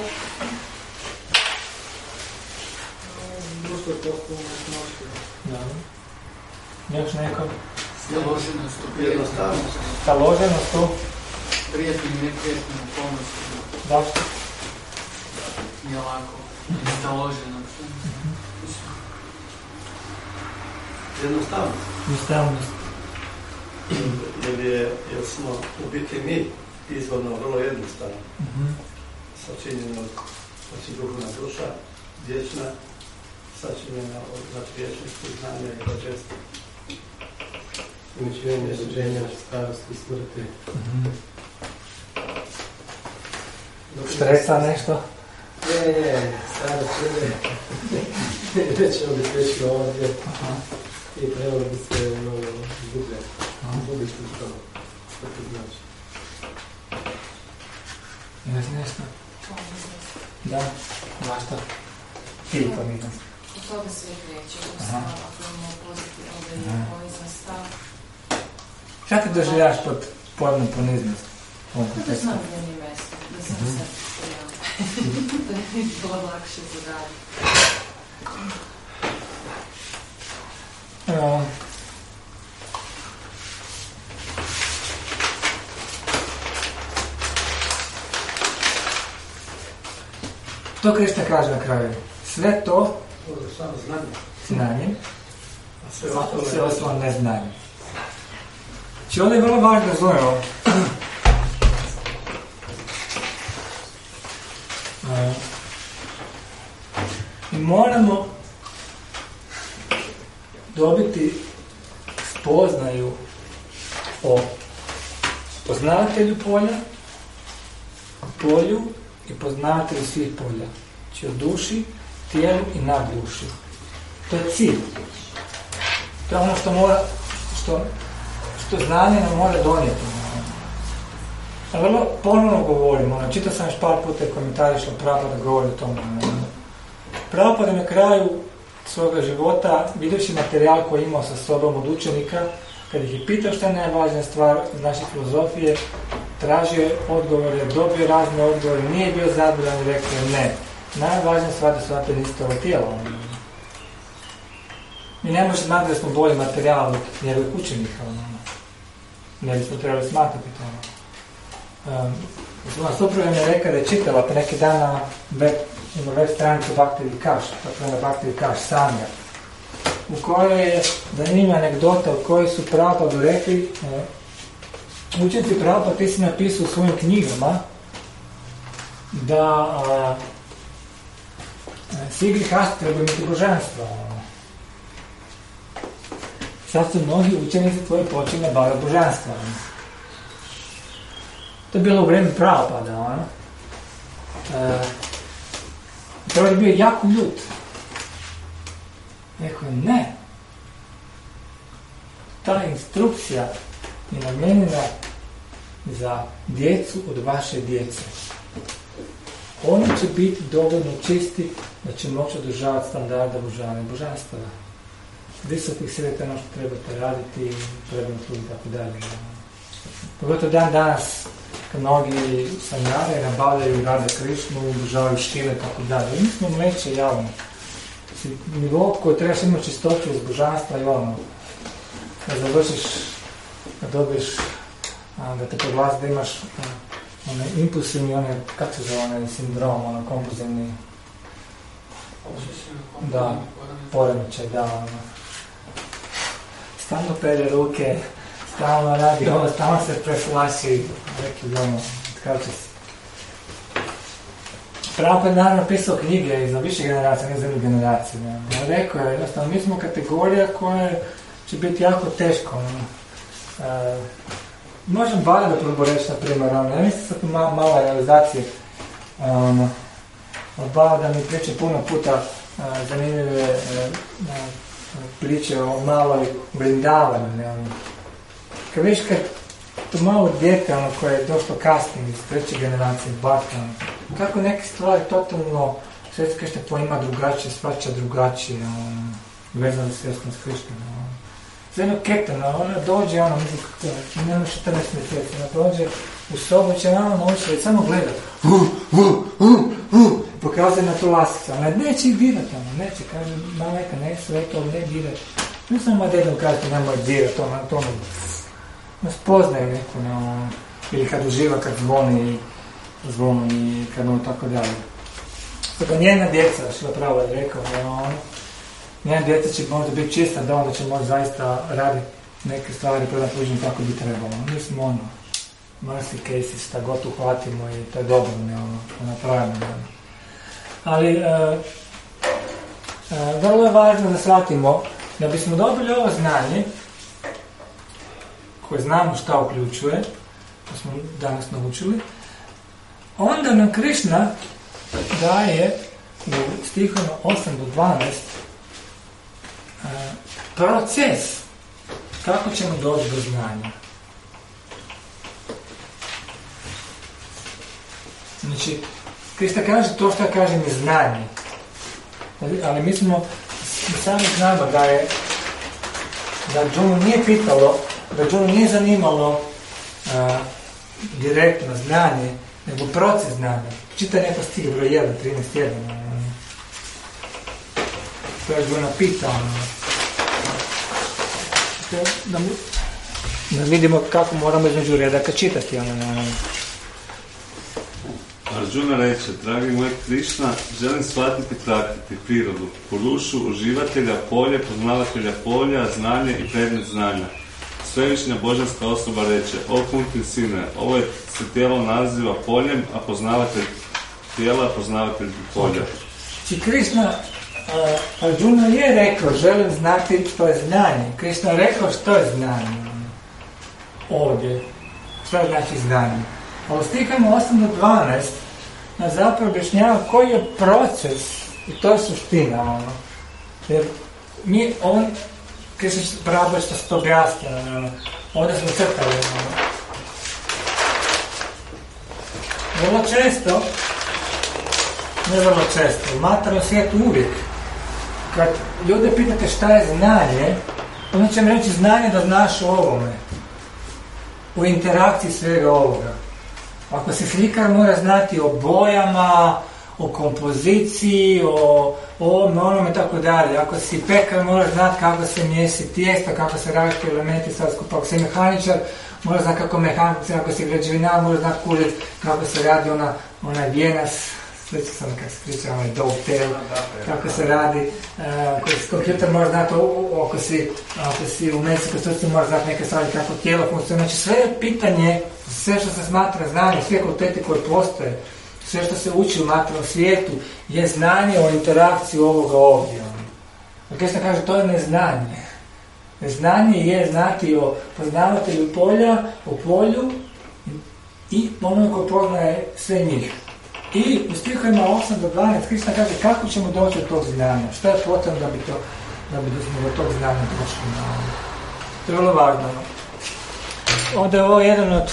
Društvo je postalo snošljivost. Još neko? Staloženost u Jednostavnost. Staloženost u? Prijetnim i neprijetnim okolnostima. Zašto? Nije lako. Staloženost. Jednostavnost. Jer smo u biti mi izvorno vrlo jednostavno. Sačinjeno od duhovna duša, vječna, sačinjena od vječnosti, znanja i rođenstva. Učenje, rođenja, starosti i smrti. Stresa nešto? Ne, starost ne. Već ćemo biti već ovdje. I trebalo bi se dublje. Dublje što to znači. Imaš nešto? Da, zašto? Ti to nisam. U toga sve kreće, ako imamo pozitivno poniznost stav. Šta ti doživljaš pod pojmom poniznost? Da znam da nije mjesto, da sam sve prijavila. Da je bilo lakše za dalje. To Krišna kaže na kraju. Sve to znanje, sve ostalo neznanje. Znači ovdje je vrlo važno razumjeno. I moramo dobiti spoznaju o poznavatelju polja, polju i poznavatelju svih polja. Znači o duši, tijelu i nadduši. To je cilj. To je ono što mora, što znanje nam mora donijeti. vrlo ponovno govorimo, čitao sam još par puta i komentari što Prabhupada govori o tome. Prabhupada na kraju svoga života, vidjevši materijal koji je imao sa sobom od učenika, kad ih je pitao što je najvažnija stvar iz naše filozofije, tražio odgovore, dobio razne odgovore, nije bio zadovoljan i rekao ne. Najvažnija stvar da shvatite niste ovo tijelo. Mi ne možemo smatrati da smo bolji materijal od njegovih učenika. Ne bismo trebali smatrati to. Moja supruga mi je rekla da je čitala pre neki dan na web stranicu Bhakti Vikash, tako na Bhakti Vikash, Sanja, u kojoj je zanimljiva anegdota u kojoj su Prabhupada rekli, učenici Prabhupada ti si napisao u svojim knjigama da svi grihasti trebaju imati božanstvo. Sad su mnogi učenici tvoji počeli na bave božanstva. To je bilo u vrijeme Prabhupada. Prvo je bio jako ljut. Rekao je, ne. Ta instrukcija je namijenjena za djecu od vaše djece. Oni će biti dovoljno čisti da će moći održavati standarda obožavanja božanstva. Visokih svijeta ono što trebate raditi, trebate tu i tako dalje. Pogotovo dan danas, kad mnogi sanjare nabavljaju Radha Krišnu, obožavaju Šile i tako dalje. Mi smo mleče javno. Nivo koji trebaš imati čistoću iz božanstva i ono. Da završiš, da dobiješ, da te proglasi da imaš onaj impulsivni, onaj, kako se zove, onaj sindrom, onaj kompulzivni, da, poremećaj, da, ono. Stalno pere ruke, stalno radi ovo, stalno se preflaši, rekli ono, kako će se. Prabhupada je naravno pisao knjige za više generacija, ne za jednu generaciju. Rekao je, jednostavno, mi smo kategorija koja će biti jako teško. Možem Bala da probu reći, na primjer, ja mislim sad mala realizacija. Bala da mi priča puno puta zanimljive priče o maloj Vrindavanju. Kad viš kad to malo dijete koje je došlo kasnije iz treće generacije Bhakta, kako neke stvari totalno svjetske što poima drugačije, svača drugačije, vezano svjesno s Krišnom. Za jedno ketana, ona dođe, mislim, nema 14 mjeseci, ona dođe u sobu, će ona naučiti, samo gleda. Pokazuje na tu lasicu, ona neće ih dirati, neće, kaže, maleka, ne sve to, ne dirati. Ne samo dedom kažete, nemoj dirati, to nas poznaje neko, ili kad uživa, kad zvoni i kad tako dalje. Stoga njena djeca, što pravo je rekao, njena djeca će možda biti čista, da onda će možda zaista raditi neke stvari prema tuđim kako bi trebalo. Mi smo mercy cases, šta god uhvatimo i to je dobro, napravimo. Ali, vrlo je važno da shvatimo da bismo dobili ovo znanje, koje znamo šta uključuje, to smo danas naučili, onda nam Krišna daje u stihama 8 do 12 proces kako ćemo doći do znanja. Znači, Krista kaže to što kažem je znanje. Ali mi sami znamo da Džunu nije pitalo, da Džunu nije zanimalo direktno znanje, nego proces znanja. Čita neko stih broj 1, 13.1. To je Džuna pitao. Da vidimo kako moramo između redaka čitati. Arjuna reče, dragi moj Krišna, želim shvatiti, praktiti prirodu, Purušu, uživatelja polja, poznavatelja polja, znanje i predmet znanja. Svevišnja božanska osoba reče, o Kuntin sine, ovo se tijelo naziva poljem, a poznavatelj tijela, poznavatelj polja. Znači Krišna, Arjuna je rekao, želim znati što je znanje. Krišna je rekao što je znanje. Ovdje. Što je znači znanje? A u stihama 8 do 12 nas zapravo objašnjava koji je proces i to je suština. Jer Krišna Prabhupada što se to objasnila, ovdje smo crtali. Vrlo često, ne vrlo često, u materijalnom svijetu uvijek, kad ljude pitate šta je znanje, onda će mi reći znanje da znaš o ovome, u interakciji svega ovoga. Ako se slikar mora znati o bojama, o kompoziciji, o ovome, onome, tako dalje. Ako si pekar, mora znati kako se mjesi tijesto, kako se različiti elementi sad skupa. Ako si mehaničar, mora znati kako mehaničar, ako si građevinar, mora znati kulit, kako se radi onaj vijenas, slično sam kako se priča, onaj dovetail, kako se radi, ako si kompjuter, mora znati, ako si u medicinskoj struci, mora znati neke stvari kako tijelo funkcionira. Znači sve je pitanje, sve što se smatra znanje, sve kvalitete koje postoje, sve što se uči u materijalnom svijetu je znanje o interakciji ovoga ovdje. Krishna kaže, to je neznanje. Neznanje je znati o poznavatelju polja, o polju i onome koji poznaje sve njih. I u stihovima 8 do 12 Krishna kaže kako ćemo doći do tog znanja, što je potrebno da bi smo do tog znanja došli. To je vrlo važno. Ovdje je ovo jedan od.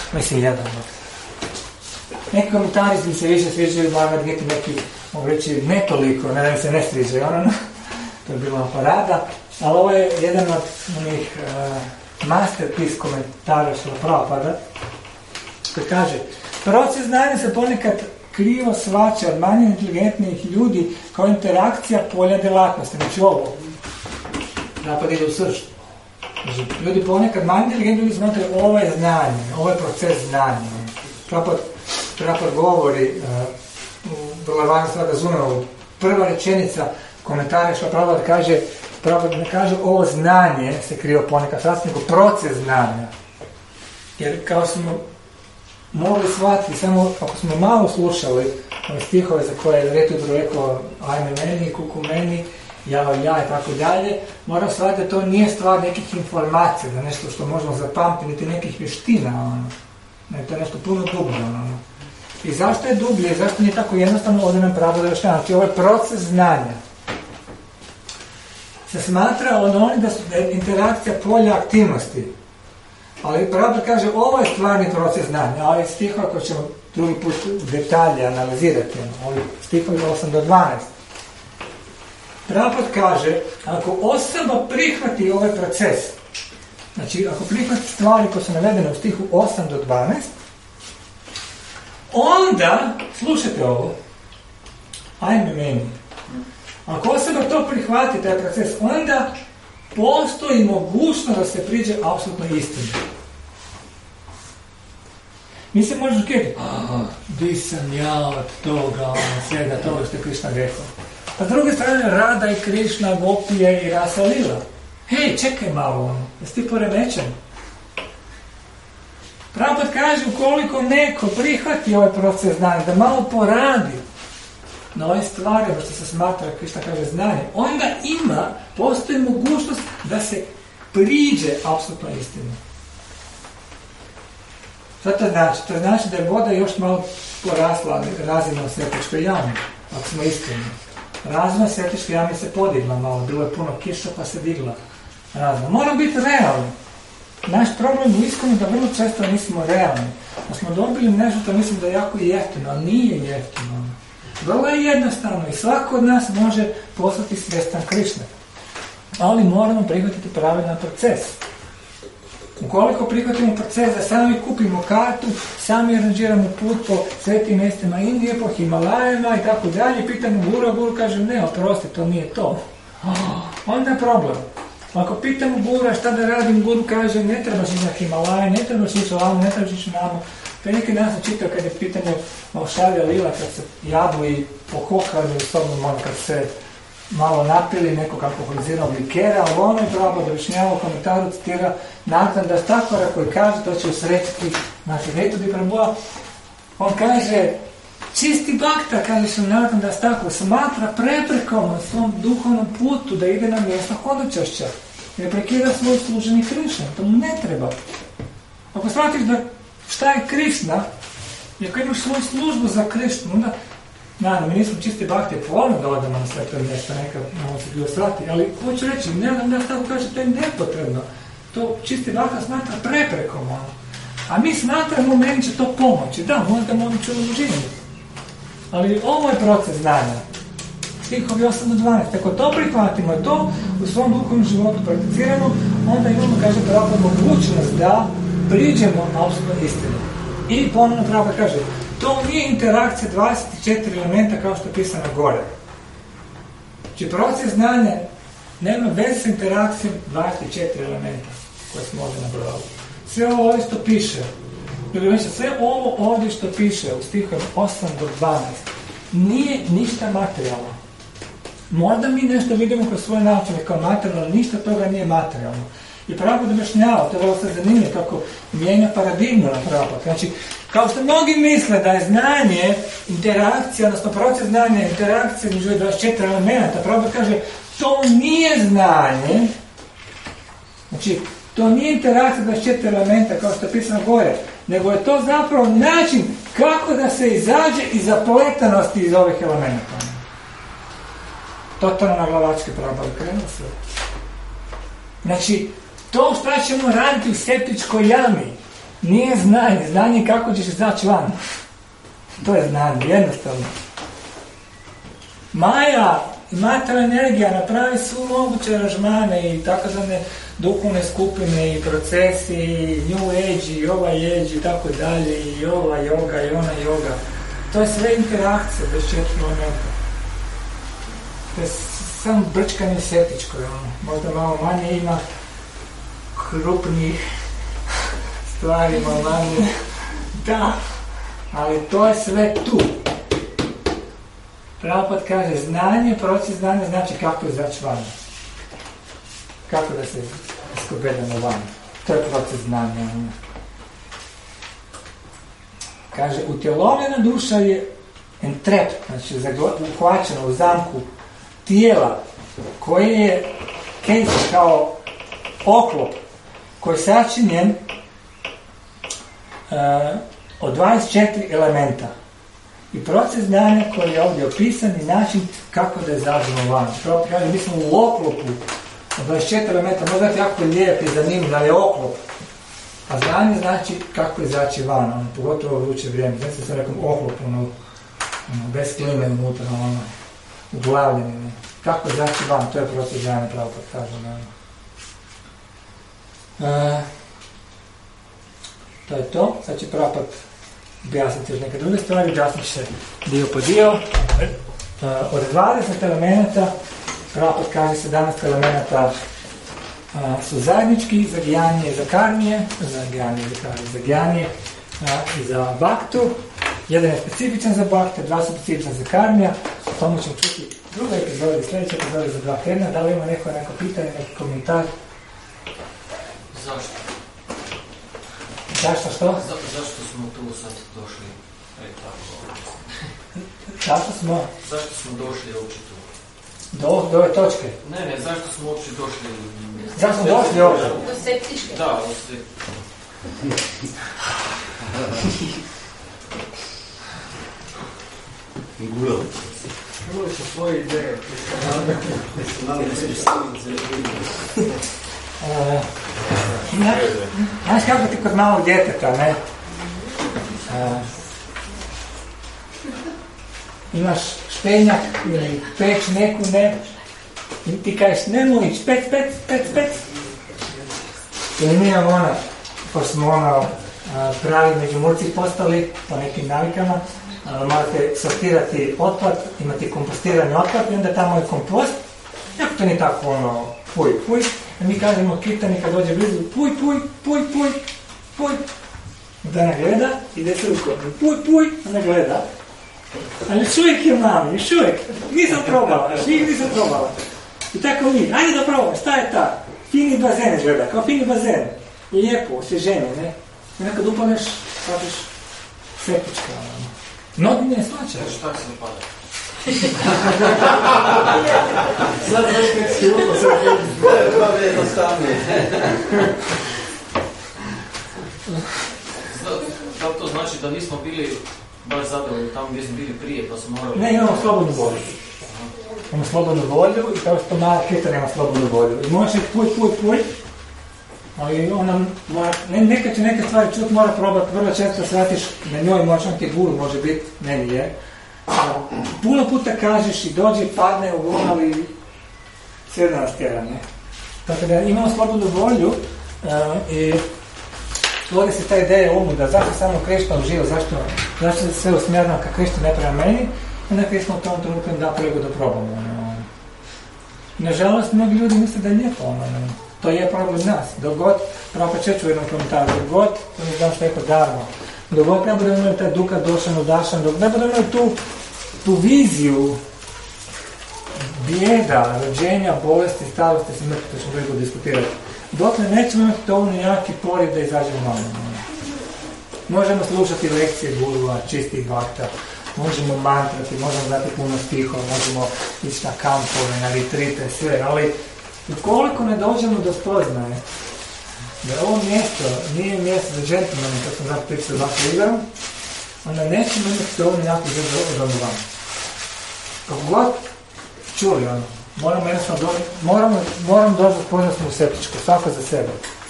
Neki komentari mi se više sviđaju, Bhagavad Gita, neki, mogu reći, ne toliko, ne da mi se ne sviđaju, to je bila parada, ali ovo je jedan od onih masterpiece komentara Šrila Prabhupada, koji kaže, proces znanja se ponekad krivo shvaća od manje inteligentnih ljudi kao interakcija polja djelatnosti. Znači ovo, napad ide u srž. Znači, ljudi ponekad manje inteligentni ljudi smatraju ovo je znanje, ovo je proces znanja. Prabhupada govori, vrlo je važno sada razumemo, prva rečenica komentara što Prabhupada ne kaže ovo znanje se krivo ponekad shvatiti, nego proces znanja. Jer kao smo mogli shvatiti, samo ako smo malo slušali stihove za koje je Retudru rekao ajme meni, kuku meni, ja i tako dalje, moram shvatiti da to nije stvar nekih informacija, da nešto što možemo zapamtiti, niti nekih vještina, to je nešto puno dublje. I zašto je dublje, zašto nije tako jednostavno, ovdje nam Prabhupada objašnjava. Znači ovaj proces znanja se smatra da je interakcija polja aktivnosti. Ali Prabhupada kaže, ovo je stvarni proces znanja, ali stihova koji ćemo drugi put detalje analizirati, ovi stihovi 8 do 12. Prabhupada kaže, ako osoba prihvati ovaj proces, znači ako prihvati stvari koje su navedene u stihu 8 do 12, onda, slušajte ovo, ajme meni, ako osoba to prihvati, taj proces, onda postoji mogućnost da se priđe apsolutno istini. Mi se možemo kjeti, di sam ja od toga, svega toga što je Krishna rekao. A s druge strane, Rada i Krishna, Gopije i Rasa Lila. Hej, čekaj malo, jesi ti poremećen? Prabhupada kaže, ukoliko neko prihvati ovaj proces znanja, da malo poradi na ove stvari, što se smatra, Krishna kaže, znanje, onda postoji mogućnost da se priđe apsolutno istinu. Što to znači? To znači da je voda još malo porasla razina u Svetičkoj jami, ako smo iskreni. Razina Svetičke jame se podigla malo, bilo je puno kiša pa se digla razina. Mora biti realno. Naš problem u iskonu da vrlo često nismo realni. Da smo dobili nešto što mislim da je jako jeftino, ali nije jeftino. Vrlo je jednostavno i svako od nas može postati svjestan Krišne. Ali moramo prihvatiti pravilan proces. Ukoliko prihvatimo proces da sami kupimo kartu, sami aranžiramo put po svetim mjestima Indije, po Himalajama i tako dalje, pitamo Guru kaže ne, oprosti, to nije to. Onda je problem. Ako pitamo Guru šta da radim, Guru kaže ne trebaš ići na Himalaje, ne trebaš ići ovamo, ne trebaš ići namo. Prije neki dan sam čitao kad je pitanje Maušavija Lila, kad se jadu i pohokali u sobom, kad se malo napili nekog alkoholiziranog likera, ali ono je Prabhupada objašnjava u komentaru, citira Nagnanda Stakora koji kaže, to će usrećiti naši Retudi Prabhupada, on kaže, čisti bakta, kaže se Nagnanda Stakor, smatra preprekom na svom duhovnom putu da ide na mjesto hodočašća, jer prekida svoj služeni Krišna, to mu ne treba. Ako shvatiš da šta je Krišna, i ako imaš svoju službu za Krišnu, onda mi nismo čisti bakte, povoljno da odemo na sve to mjesto, neka malo se bilo shvati, ali hoću reći, ne znam da tako kaže, to je nepotrebno. To čisti bakta smatra preprekom. A mi smatramo, meni će to pomoći. Da, možda moći u življenju. Ali ovo je proces znanja. Stihovi 8 do 12. Ako to prihvatimo, to u svom duhovnom životu prakticiramo, onda imamo, kaže Prabhupada, mogućnost da priđemo apsolutno istinu. I ponovno Prabhupada kaže, to nije interakcija 24 elementa kao što je pisano gore. Znači proces znanja nema veze s interakcijom 24 elementa koje smo ovdje nabrojali. Sve ovo ovdje što piše, sve ovo ovdje što piše u stihu 8 do 12 nije ništa materijalno. Možda mi nešto vidimo kroz svoje načine kao materijalno, ništa toga nije materijalno. I Prabhupada objašnjava, to je vrlo sad zanimljivo kako mijenja paradigmu na Prabhupada. Znači, kao što mnogi misle da je znanje interakcija, odnosno proces znanja interakcija među 24 elementa, Prabhupada kaže, to nije znanje, znači, to nije interakcija 24 elementa kao što je pisano gore, nego je to zapravo način kako da se izađe iz zapletanosti iz ovih elementa. Totalno na glavačke Prabhupada krenuo sve. Znači, to što ćemo raditi u septičkoj jami nije znanje. Znanje kako ćeš izaći van. To je znanje, jednostavno. Maja i materijalna energija napravi svu moguće aranžmane i takozvane duhovne skupine i procesi i New Age i ovaj Age i tako dalje i ova yoga i ona yoga. To je sve interakcija bez 4 elementa. To je samo brčkanje u septičkoj. Možda malo manje ima krupnih stvari, malo manje. Da, ali to je sve tu. Prabhupada kaže, znanje, proces znanja znači kako izaći van. Kako da se iskobedamo van. To je proces znanja. Kaže, utjelovljena duša je entrapped, znači uhvaćena u zamku tijela koje je case kao oklop koji je sačinjen od 24 elementa. I proces znanja koji je ovdje opisan i način kako da izađemo van. Kaže, mi smo u oklopu od 24 elementa, možda je jako lijep i zanimljiv, ali je oklop. A znanje znači kako izaći van, pogotovo u vruće vrijeme. Znači se nekom oklopu, bez klime unutra, uglavljeni. Kako izaći van, to je proces znanja, pravo kad kažem. To je to, sad će Prabhupada objasniti još neke druge stvari, objasnit će se dio po dio. Od 20 elementa, Prabhupada kaže 17 elementa su zajednički za gijanje i za karmije, za gijanje i za baktu. Jedan je specifičan za baktu, dva su specifičan za karmija. O tomu ćemo čuti druga epizoda i sljedeća epizoda za 2 tjedna. Da li ima neko pitanje, neki komentar? Zašto? Zašto što? Zašto smo tu sad došli? Zašto smo došli uopće tu? Do ove točke? Ne, zašto smo uopće došli? Zašto smo došli ovdje? Do septičke. Da, do septičke. Gulao. Imali su svoje ideje. Znaš kako ti kod malog djeteta, ne? Imaš špenjak ili peć neku, ne? I ti kažeš, nemoj ići, pec. Ili mi imamo pošto smo pravi međumurci postali po nekim navikama, morate sortirati otpad, imate kompostirani otpad i onda tamo je kompost. Jako to nije tako puj. I mi kažemo kitani kad dođe blizu, puj. Da ne gleda, ide se rukom. Puj, ne gleda. Ali još uvijek je mami, još uvijek. Nisam probala. I tako mi, ajde da probam, šta je ta? Fini bazen gleda, kao fini bazen. Lijepo, osvježenje, ne? I nekad upadneš, shvatiš septička. Mnogi ne svačaš. Šta se ne pada? Sad nekak si upao, sad to je jednostavnije. Da li to znači da nismo bili baš zadovoljni tamo gdje smo bili prije, pa smo morali... Ne, imamo slobodnu volju. Imamo slobodnu volju i kao što mala kita nema slobodnu volju. I možeš puj. Ali ona mora, nekad će neke stvari čut, mora probati, vrlo često shvatiš na njoj možda ti guru može biti, meni je. Puno puta kažeš i dođe, padne u guru, ali sve da nas tjera, ne? Tako da imamo slobodnu volju i stvori se ta ideja u umu da zašto samo Krishna uživa, zašto se sve usmjerno ka Krishna ne prema meni, onda Krishna u tom trenutku da prego da probamo. Nažalost, mnogi ljudi misle da je lijepo, to je problem nas. Dok god, pravo čeću u jednom komentaru, dok god, to ne znam što je kod darmo, dok god ne budemo imali taj duka došan, udašan, dok ne budemo imali tu viziju bijeda, rođenja, bolesti, starosti, smrti, to ćemo veliko diskutirati. Dokle nećemo imati dovoljno jaki poriv da izađemo malo. Možemo slušati lekcije gurua, čistih bakta, možemo mantrati, možemo dati puno stihova, možemo ići na kampove, na retrite, sve, ali ukoliko ne dođemo do spoznaje da ovo mjesto nije mjesto za džentlmene, to sam zato pričao ovako igram, onda nećemo imati dovoljno jako za van. Kako god čuli, moram doći do spoznaje smo u septičku, svako za sebe.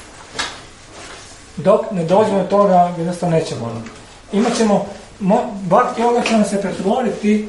Dok ne dođemo do toga, jednostavno nećemo. Imat ćemo, bhakti yoga će nam se pretvoriti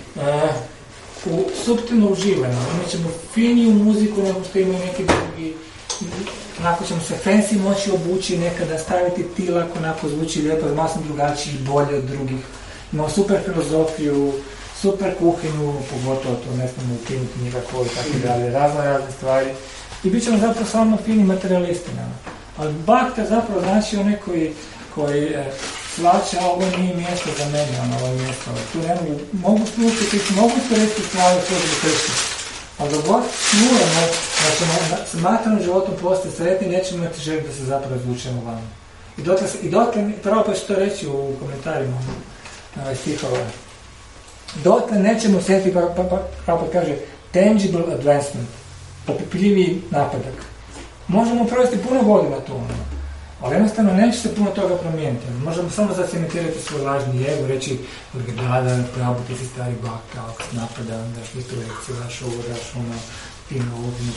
u suptilno uživanje. Imat ćemo finiju muziku nego što imaju neki drugi. Onako ćemo se fancy moći obući nekada, staviti tilak, onako zvuči lijepo, masno drugačiji i bolje od drugih. Imamo super filozofiju, super kuhinju, pogotovo to ne smemo ukinuti nikako i tako dalje, razne stvari. I bit ćemo zapravo samo fini materialisti. Ali bhakta zapravo znači onaj koji svača, ovo nije mjesto za mene, ovo mjesto. Tu mogu slušati, mogu iskoristiti stvari svoje Krishna. Ali dok god čujemo da ćemo s materijalnim životom postati sretni, nećemo imati želju da se zapravo izvučemo van. I dotle, pravo pa ću to reći u komentarima stihova, dotle nećemo osjetiti, kako kaže, tangible advancement, popipljiviji napredak. Možemo provesti puno godina tu, ali jednostavno neće se puno toga promijeniti. Možemo samo zacementirati svoj lažni ego, reći, da, pravo ti si stari bakta, ako si napredan, daš mi tu lekciju, daš ovo, daš ono, fino ovdje.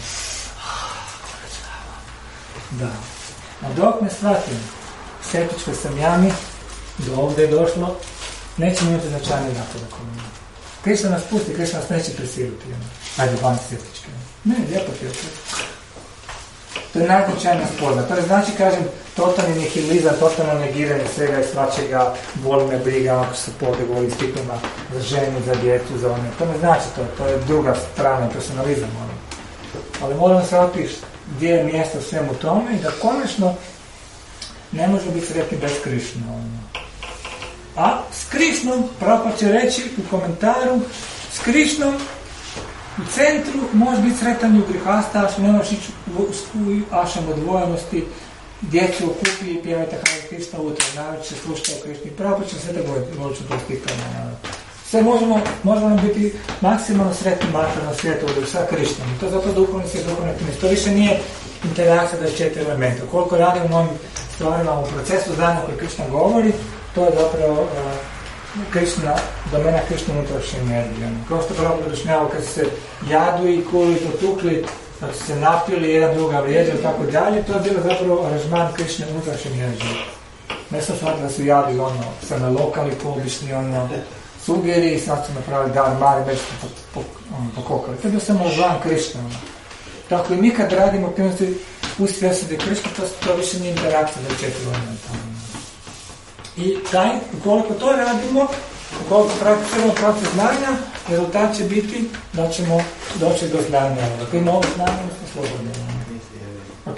Da. A dok ne shvatim, septičkoj sam jami, do ovdje je došlo, nećemo imati značajni napredak. Krishna nas pusti, Krishna nas neće prisiliti. Ajde, van septičke. Ne, lijepo ti je. To je najznačajnija spozna. To ne znači, kažem, totalni nihilizam, totalno negiranje svega i svačega, boli me briga, ako se povdje govori stipima za ženu, za djecu, za one. To ne znači to je druga strana, personalizam. Ali moramo se otići gdje je mjesto svemu tome i da konačno ne može biti sretni bez Krishna. A s Krishnom, Prabhupada će reći u komentaru, s Krishnom u centru može biti sretan u grihasta, ako ne možeš ići u ašam odvojenosti, djecu okupi i pjevajte Hare Krishna utra, najveće slušajte o Krishni. Prabhupada će sve da voliču to stipanje. Sve možemo biti maksimalno sretni materijalno svijetu sa Krishnom. To je zapravo duhovni svijet, duhovni optimist. To više nije interakcija da je 4 elementa. Koliko radim u ovim stvarima u procesu znanja koji Krishna govori, to je zapravo Krishna, domena Krishna unutrašnje energije. Kao što pravo objašnjava kad se jadu i kuli, potukli, kad su se napili, jedan druga vrijeđa i tako dalje, to je bilo zapravo aranžman Krishna unutrašnje energije. Ne sam shvatila da su jadu i se nalokali po obični sugeri i sad su napravili dar mali, već pokokali. To je bilo samo aranžman Krishna. Tako i mi kad radimo aktivnosti u svjesudi Krishna, to više nije interakcija za 4 elementa. I ukoliko to radimo, ukoliko prakticiramo proces znanja, rezultat će biti da ćemo doći do znanja. Ako ima ovo znanje, mi smo slobodni. Ok?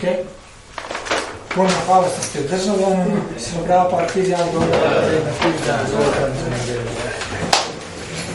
Puno hvala što ste držali, ono, smo pravo partizija, dobro, na